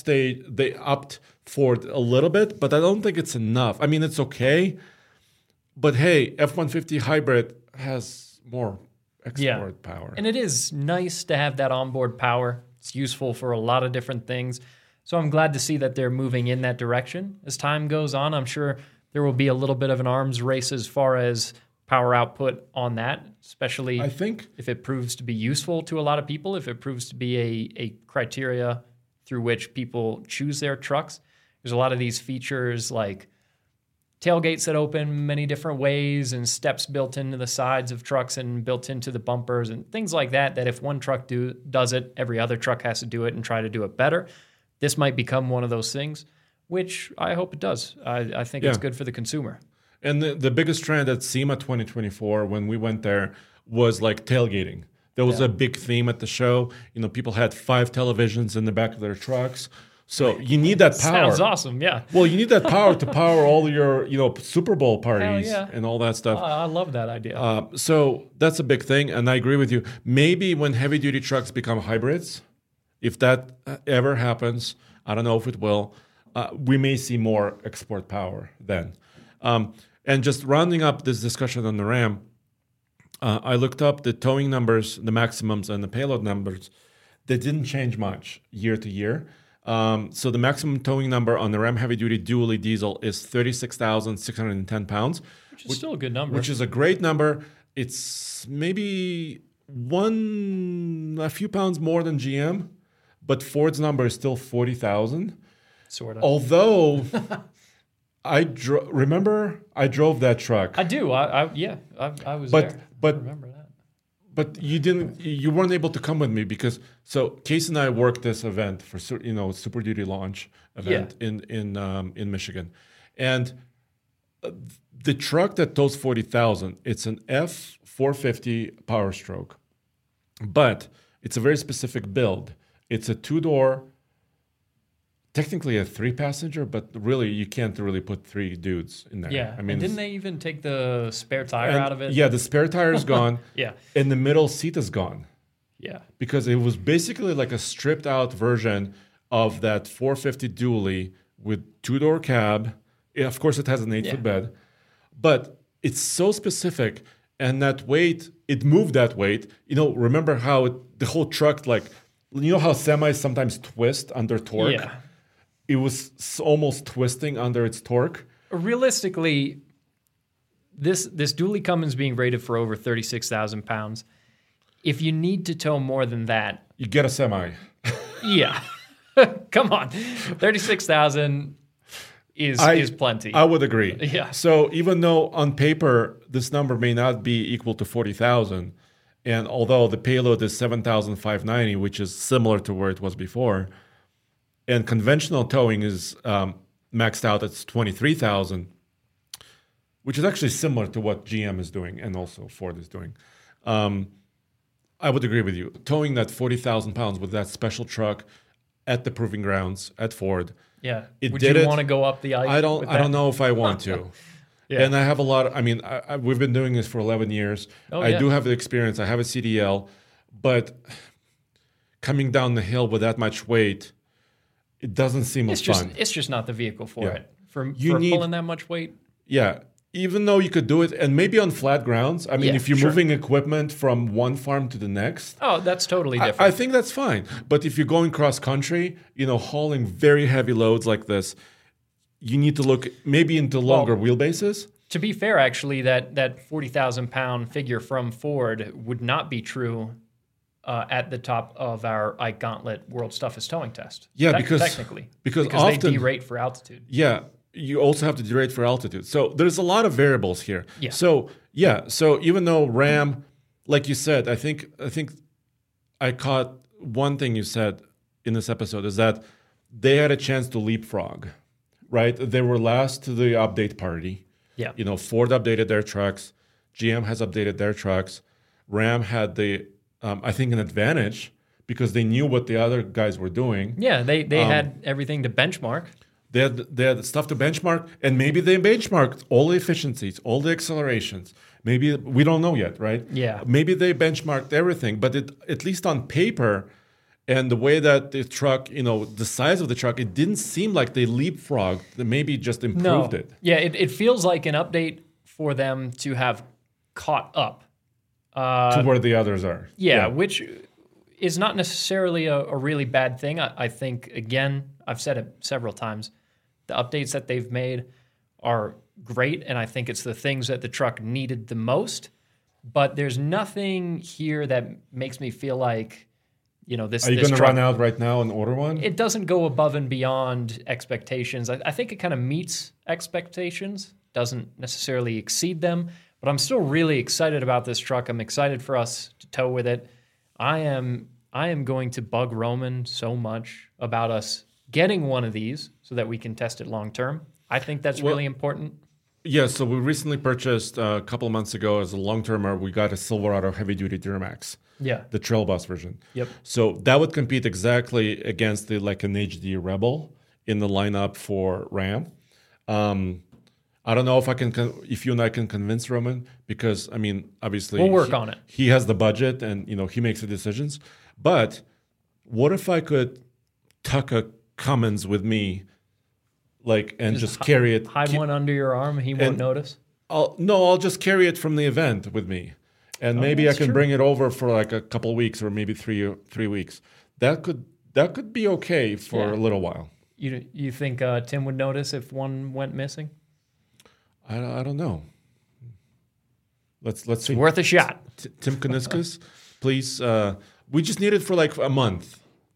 upped Ford a little bit, but I don't think it's enough. It's okay, but hey, F-150 hybrid has more export power. And it is nice to have that onboard power. It's useful for a lot of different things. So I'm glad to see that they're moving in that direction. As time goes on, I'm sure there will be a little bit of an arms race as far as power output on that, especially I think if it proves to be useful to a lot of people, if it proves to be a criteria through which people choose their trucks. There's a lot of these features like tailgates that open many different ways and steps built into the sides of trucks and built into the bumpers and things like that if one truck does it, every other truck has to do it and try to do it better. This might become one of those things, which I hope it does. I think it's good for the consumer. And the biggest trend at SEMA 2024 when we went there was tailgating. There was a big theme at the show. People had 5 televisions in the back of their trucks. So you need that power. Sounds awesome, yeah. Well, you need that power to power all your, Super Bowl parties and all that stuff. I love that idea. So that's a big thing, and I agree with you. Maybe when heavy-duty trucks become hybrids, if that ever happens, I don't know if it will, we may see more export power then. And just rounding up this discussion on the Ram, I looked up the towing numbers, the maximums, and the payload numbers. They didn't change much year to year. So the maximum towing number on the Ram Heavy Duty dually diesel is 36,610 pounds. Which is still a good number. Which is a great number. It's maybe a few pounds more than GM, but Ford's number is still 40,000. Sort of. Although Remember, I drove that truck. I do. I was there. I remember that. But you weren't able to come with me because Case and I worked this event for Super Duty launch event in Michigan, and the truck that tows 40,000, it's an F450 Power Stroke, but it's a very specific build. It's a 2-door, technically a 3-passenger, but really you can't really put 3 dudes in there. Yeah, I mean, didn't they even take the spare tire out of it? Yeah, the spare tire is gone. Yeah. And the middle seat is gone. Yeah. Because it was basically like a stripped out version of that 450 dually with 2-door cab. Yeah, of course, it has an 8-foot bed. But it's so specific. And that weight, it moved that weight. Remember how the whole truck, how semis sometimes twist under torque? Yeah. It was almost twisting under its torque. Realistically, this dually Cummins being rated for over 36,000 pounds, if you need to tow more than that... You get a semi. Yeah. Come on. 36,000 is plenty. I would agree. Yeah. So even though on paper this number may not be equal to 40,000, and although the payload is 7,590, which is similar to where it was before, and conventional towing is maxed out at 23,000, which is actually similar to what GM is doing and also Ford is doing. I would agree with you. Towing that 40,000 pounds with that special truck at the proving grounds at Ford. Yeah. Would you want to go up the ice? I don't know if I want to. Yeah. And I have a lot of, we've been doing this for 11 years. I do have the experience. I have a CDL, but coming down the hill with that much weight, it doesn't seem as fun. It's just not the vehicle for it. For pulling that much weight. Yeah. Even though you could do it, and maybe on flat grounds. I mean, if you're moving equipment from one farm to the next. Oh, that's totally different. I think that's fine. But if you're going cross country, hauling very heavy loads like this, you need to look maybe into longer wheelbases. To be fair, actually, that 40,000 pound figure from Ford would not be true at the top of our Ike Gauntlet World's Toughest Towing Test. Yeah, because often, they derate for altitude. Yeah, you also have to derate for altitude. So there's a lot of variables here. Yeah. So even though Ram, like you said, I think I caught one thing you said in this episode is that they had a chance to leapfrog, right? They were last to the update party. Yeah. Ford updated their trucks. GM has updated their trucks. Ram had I think an advantage because they knew what the other guys were doing. Yeah, they had everything to benchmark. They had stuff to benchmark, and maybe they benchmarked all the efficiencies, all the accelerations. Maybe we don't know yet, right? Yeah. Maybe they benchmarked everything, but at least on paper and the way that the truck, the size of the truck, it didn't seem like they leapfrogged. They maybe just improved it. Yeah, it feels like an update for them to have caught up. To where the others are. Yeah, which is not necessarily a really bad thing. I think, again, I've said it several times, the updates that they've made are great, and I think it's the things that the truck needed the most. But there's nothing here that makes me feel like, this. Are you going to run out right now and order one? It doesn't go above and beyond expectations. I think it kind of meets expectations, doesn't necessarily exceed them. But I'm still really excited about this truck. I'm excited for us to tow with it. I am going to bug Roman so much about us getting one of these so that we can test it long term. I think that's really important. Yeah, so we recently purchased a couple of months ago as a long-termer, we got a Silverado heavy-duty Duramax. Yeah. The Trail Bus version. Yep. So that would compete exactly against an HD Rebel in the lineup for Ram. I don't know if you and I can convince Roman because, obviously... We'll work on it. He has the budget and, he makes the decisions. But what if I could tuck a Cummins with me, just carry it... Hide one under your arm and he won't notice? I'll just carry it from the event with me. And maybe I can bring it over for a couple weeks or maybe three weeks. That could be okay for a little while. You think Tim would notice if one went missing? I don't know. Let's see. It's worth a shot. Tim Kuniskis, please. We just need it for a month.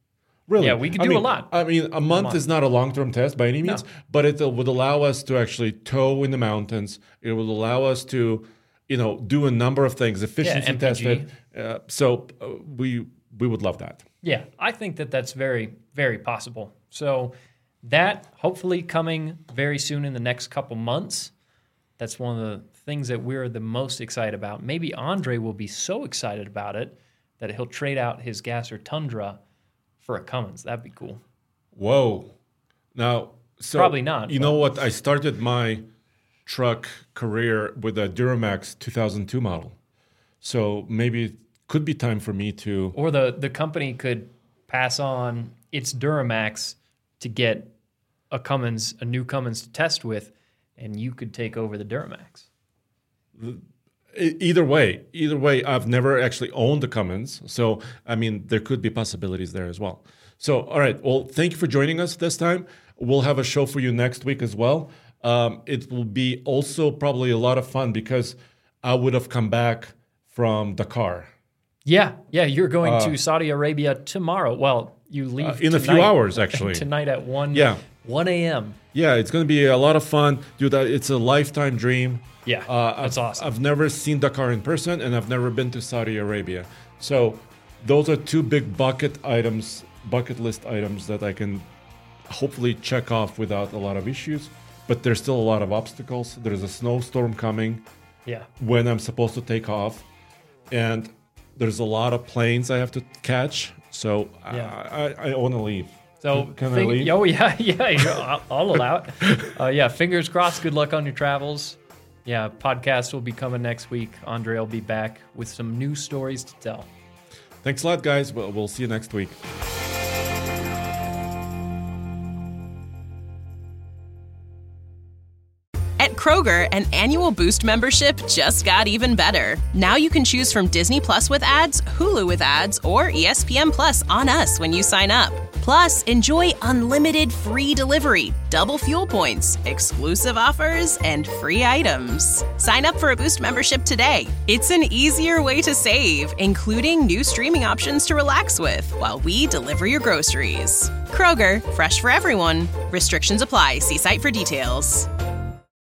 Really? Yeah, we can do a lot. I mean, a month is not a long-term test by any means, but it would allow us to actually tow in the mountains. It would allow us to, do a number of things, efficiency tested. We would love that. Yeah, I think that's very, very possible. So that hopefully coming very soon in the next couple months. That's one of the things that we're the most excited about. Maybe Andre will be so excited about it that he'll trade out his Gasser Tundra for a Cummins. That'd be cool. Whoa. Now, probably not. You know what? I started my truck career with a Duramax 2002 model. So maybe it could be time for me to... Or the company could pass on its Duramax to get a new Cummins to test with, and you could take over the Duramax. Either way, I've never actually owned a Cummins. So, there could be possibilities there as well. So, all right. Well, thank you for joining us this time. We'll have a show for you next week as well. It will be also probably a lot of fun because I would have come back from Dakar. Yeah. You're going to Saudi Arabia tomorrow. Well, you leave in a few hours, actually. Tonight at 1 a.m. Yeah, it's going to be a lot of fun. Dude, it's a lifetime dream. Yeah, that's awesome. I've never seen Dakar in person, and I've never been to Saudi Arabia. So those are two big bucket list items that I can hopefully check off without a lot of issues. But there's still a lot of obstacles. There's a snowstorm coming when I'm supposed to take off. And there's a lot of planes I have to catch. So I want to leave. So can I leave? Oh, yeah, I'll allow it. Fingers crossed. Good luck on your travels. Yeah, podcast will be coming next week. Andre will be back with some new stories to tell. Thanks a lot, guys. We'll see you next week. At Kroger, an annual Boost membership just got even better. Now you can choose from Disney Plus with ads, Hulu with ads, or ESPN Plus on us when you sign up. Plus, enjoy unlimited free delivery, double fuel points, exclusive offers, and free items. Sign up for a Boost membership today. It's an easier way to save, including new streaming options to relax with while we deliver your groceries. Kroger, fresh for everyone. Restrictions apply. See site for details.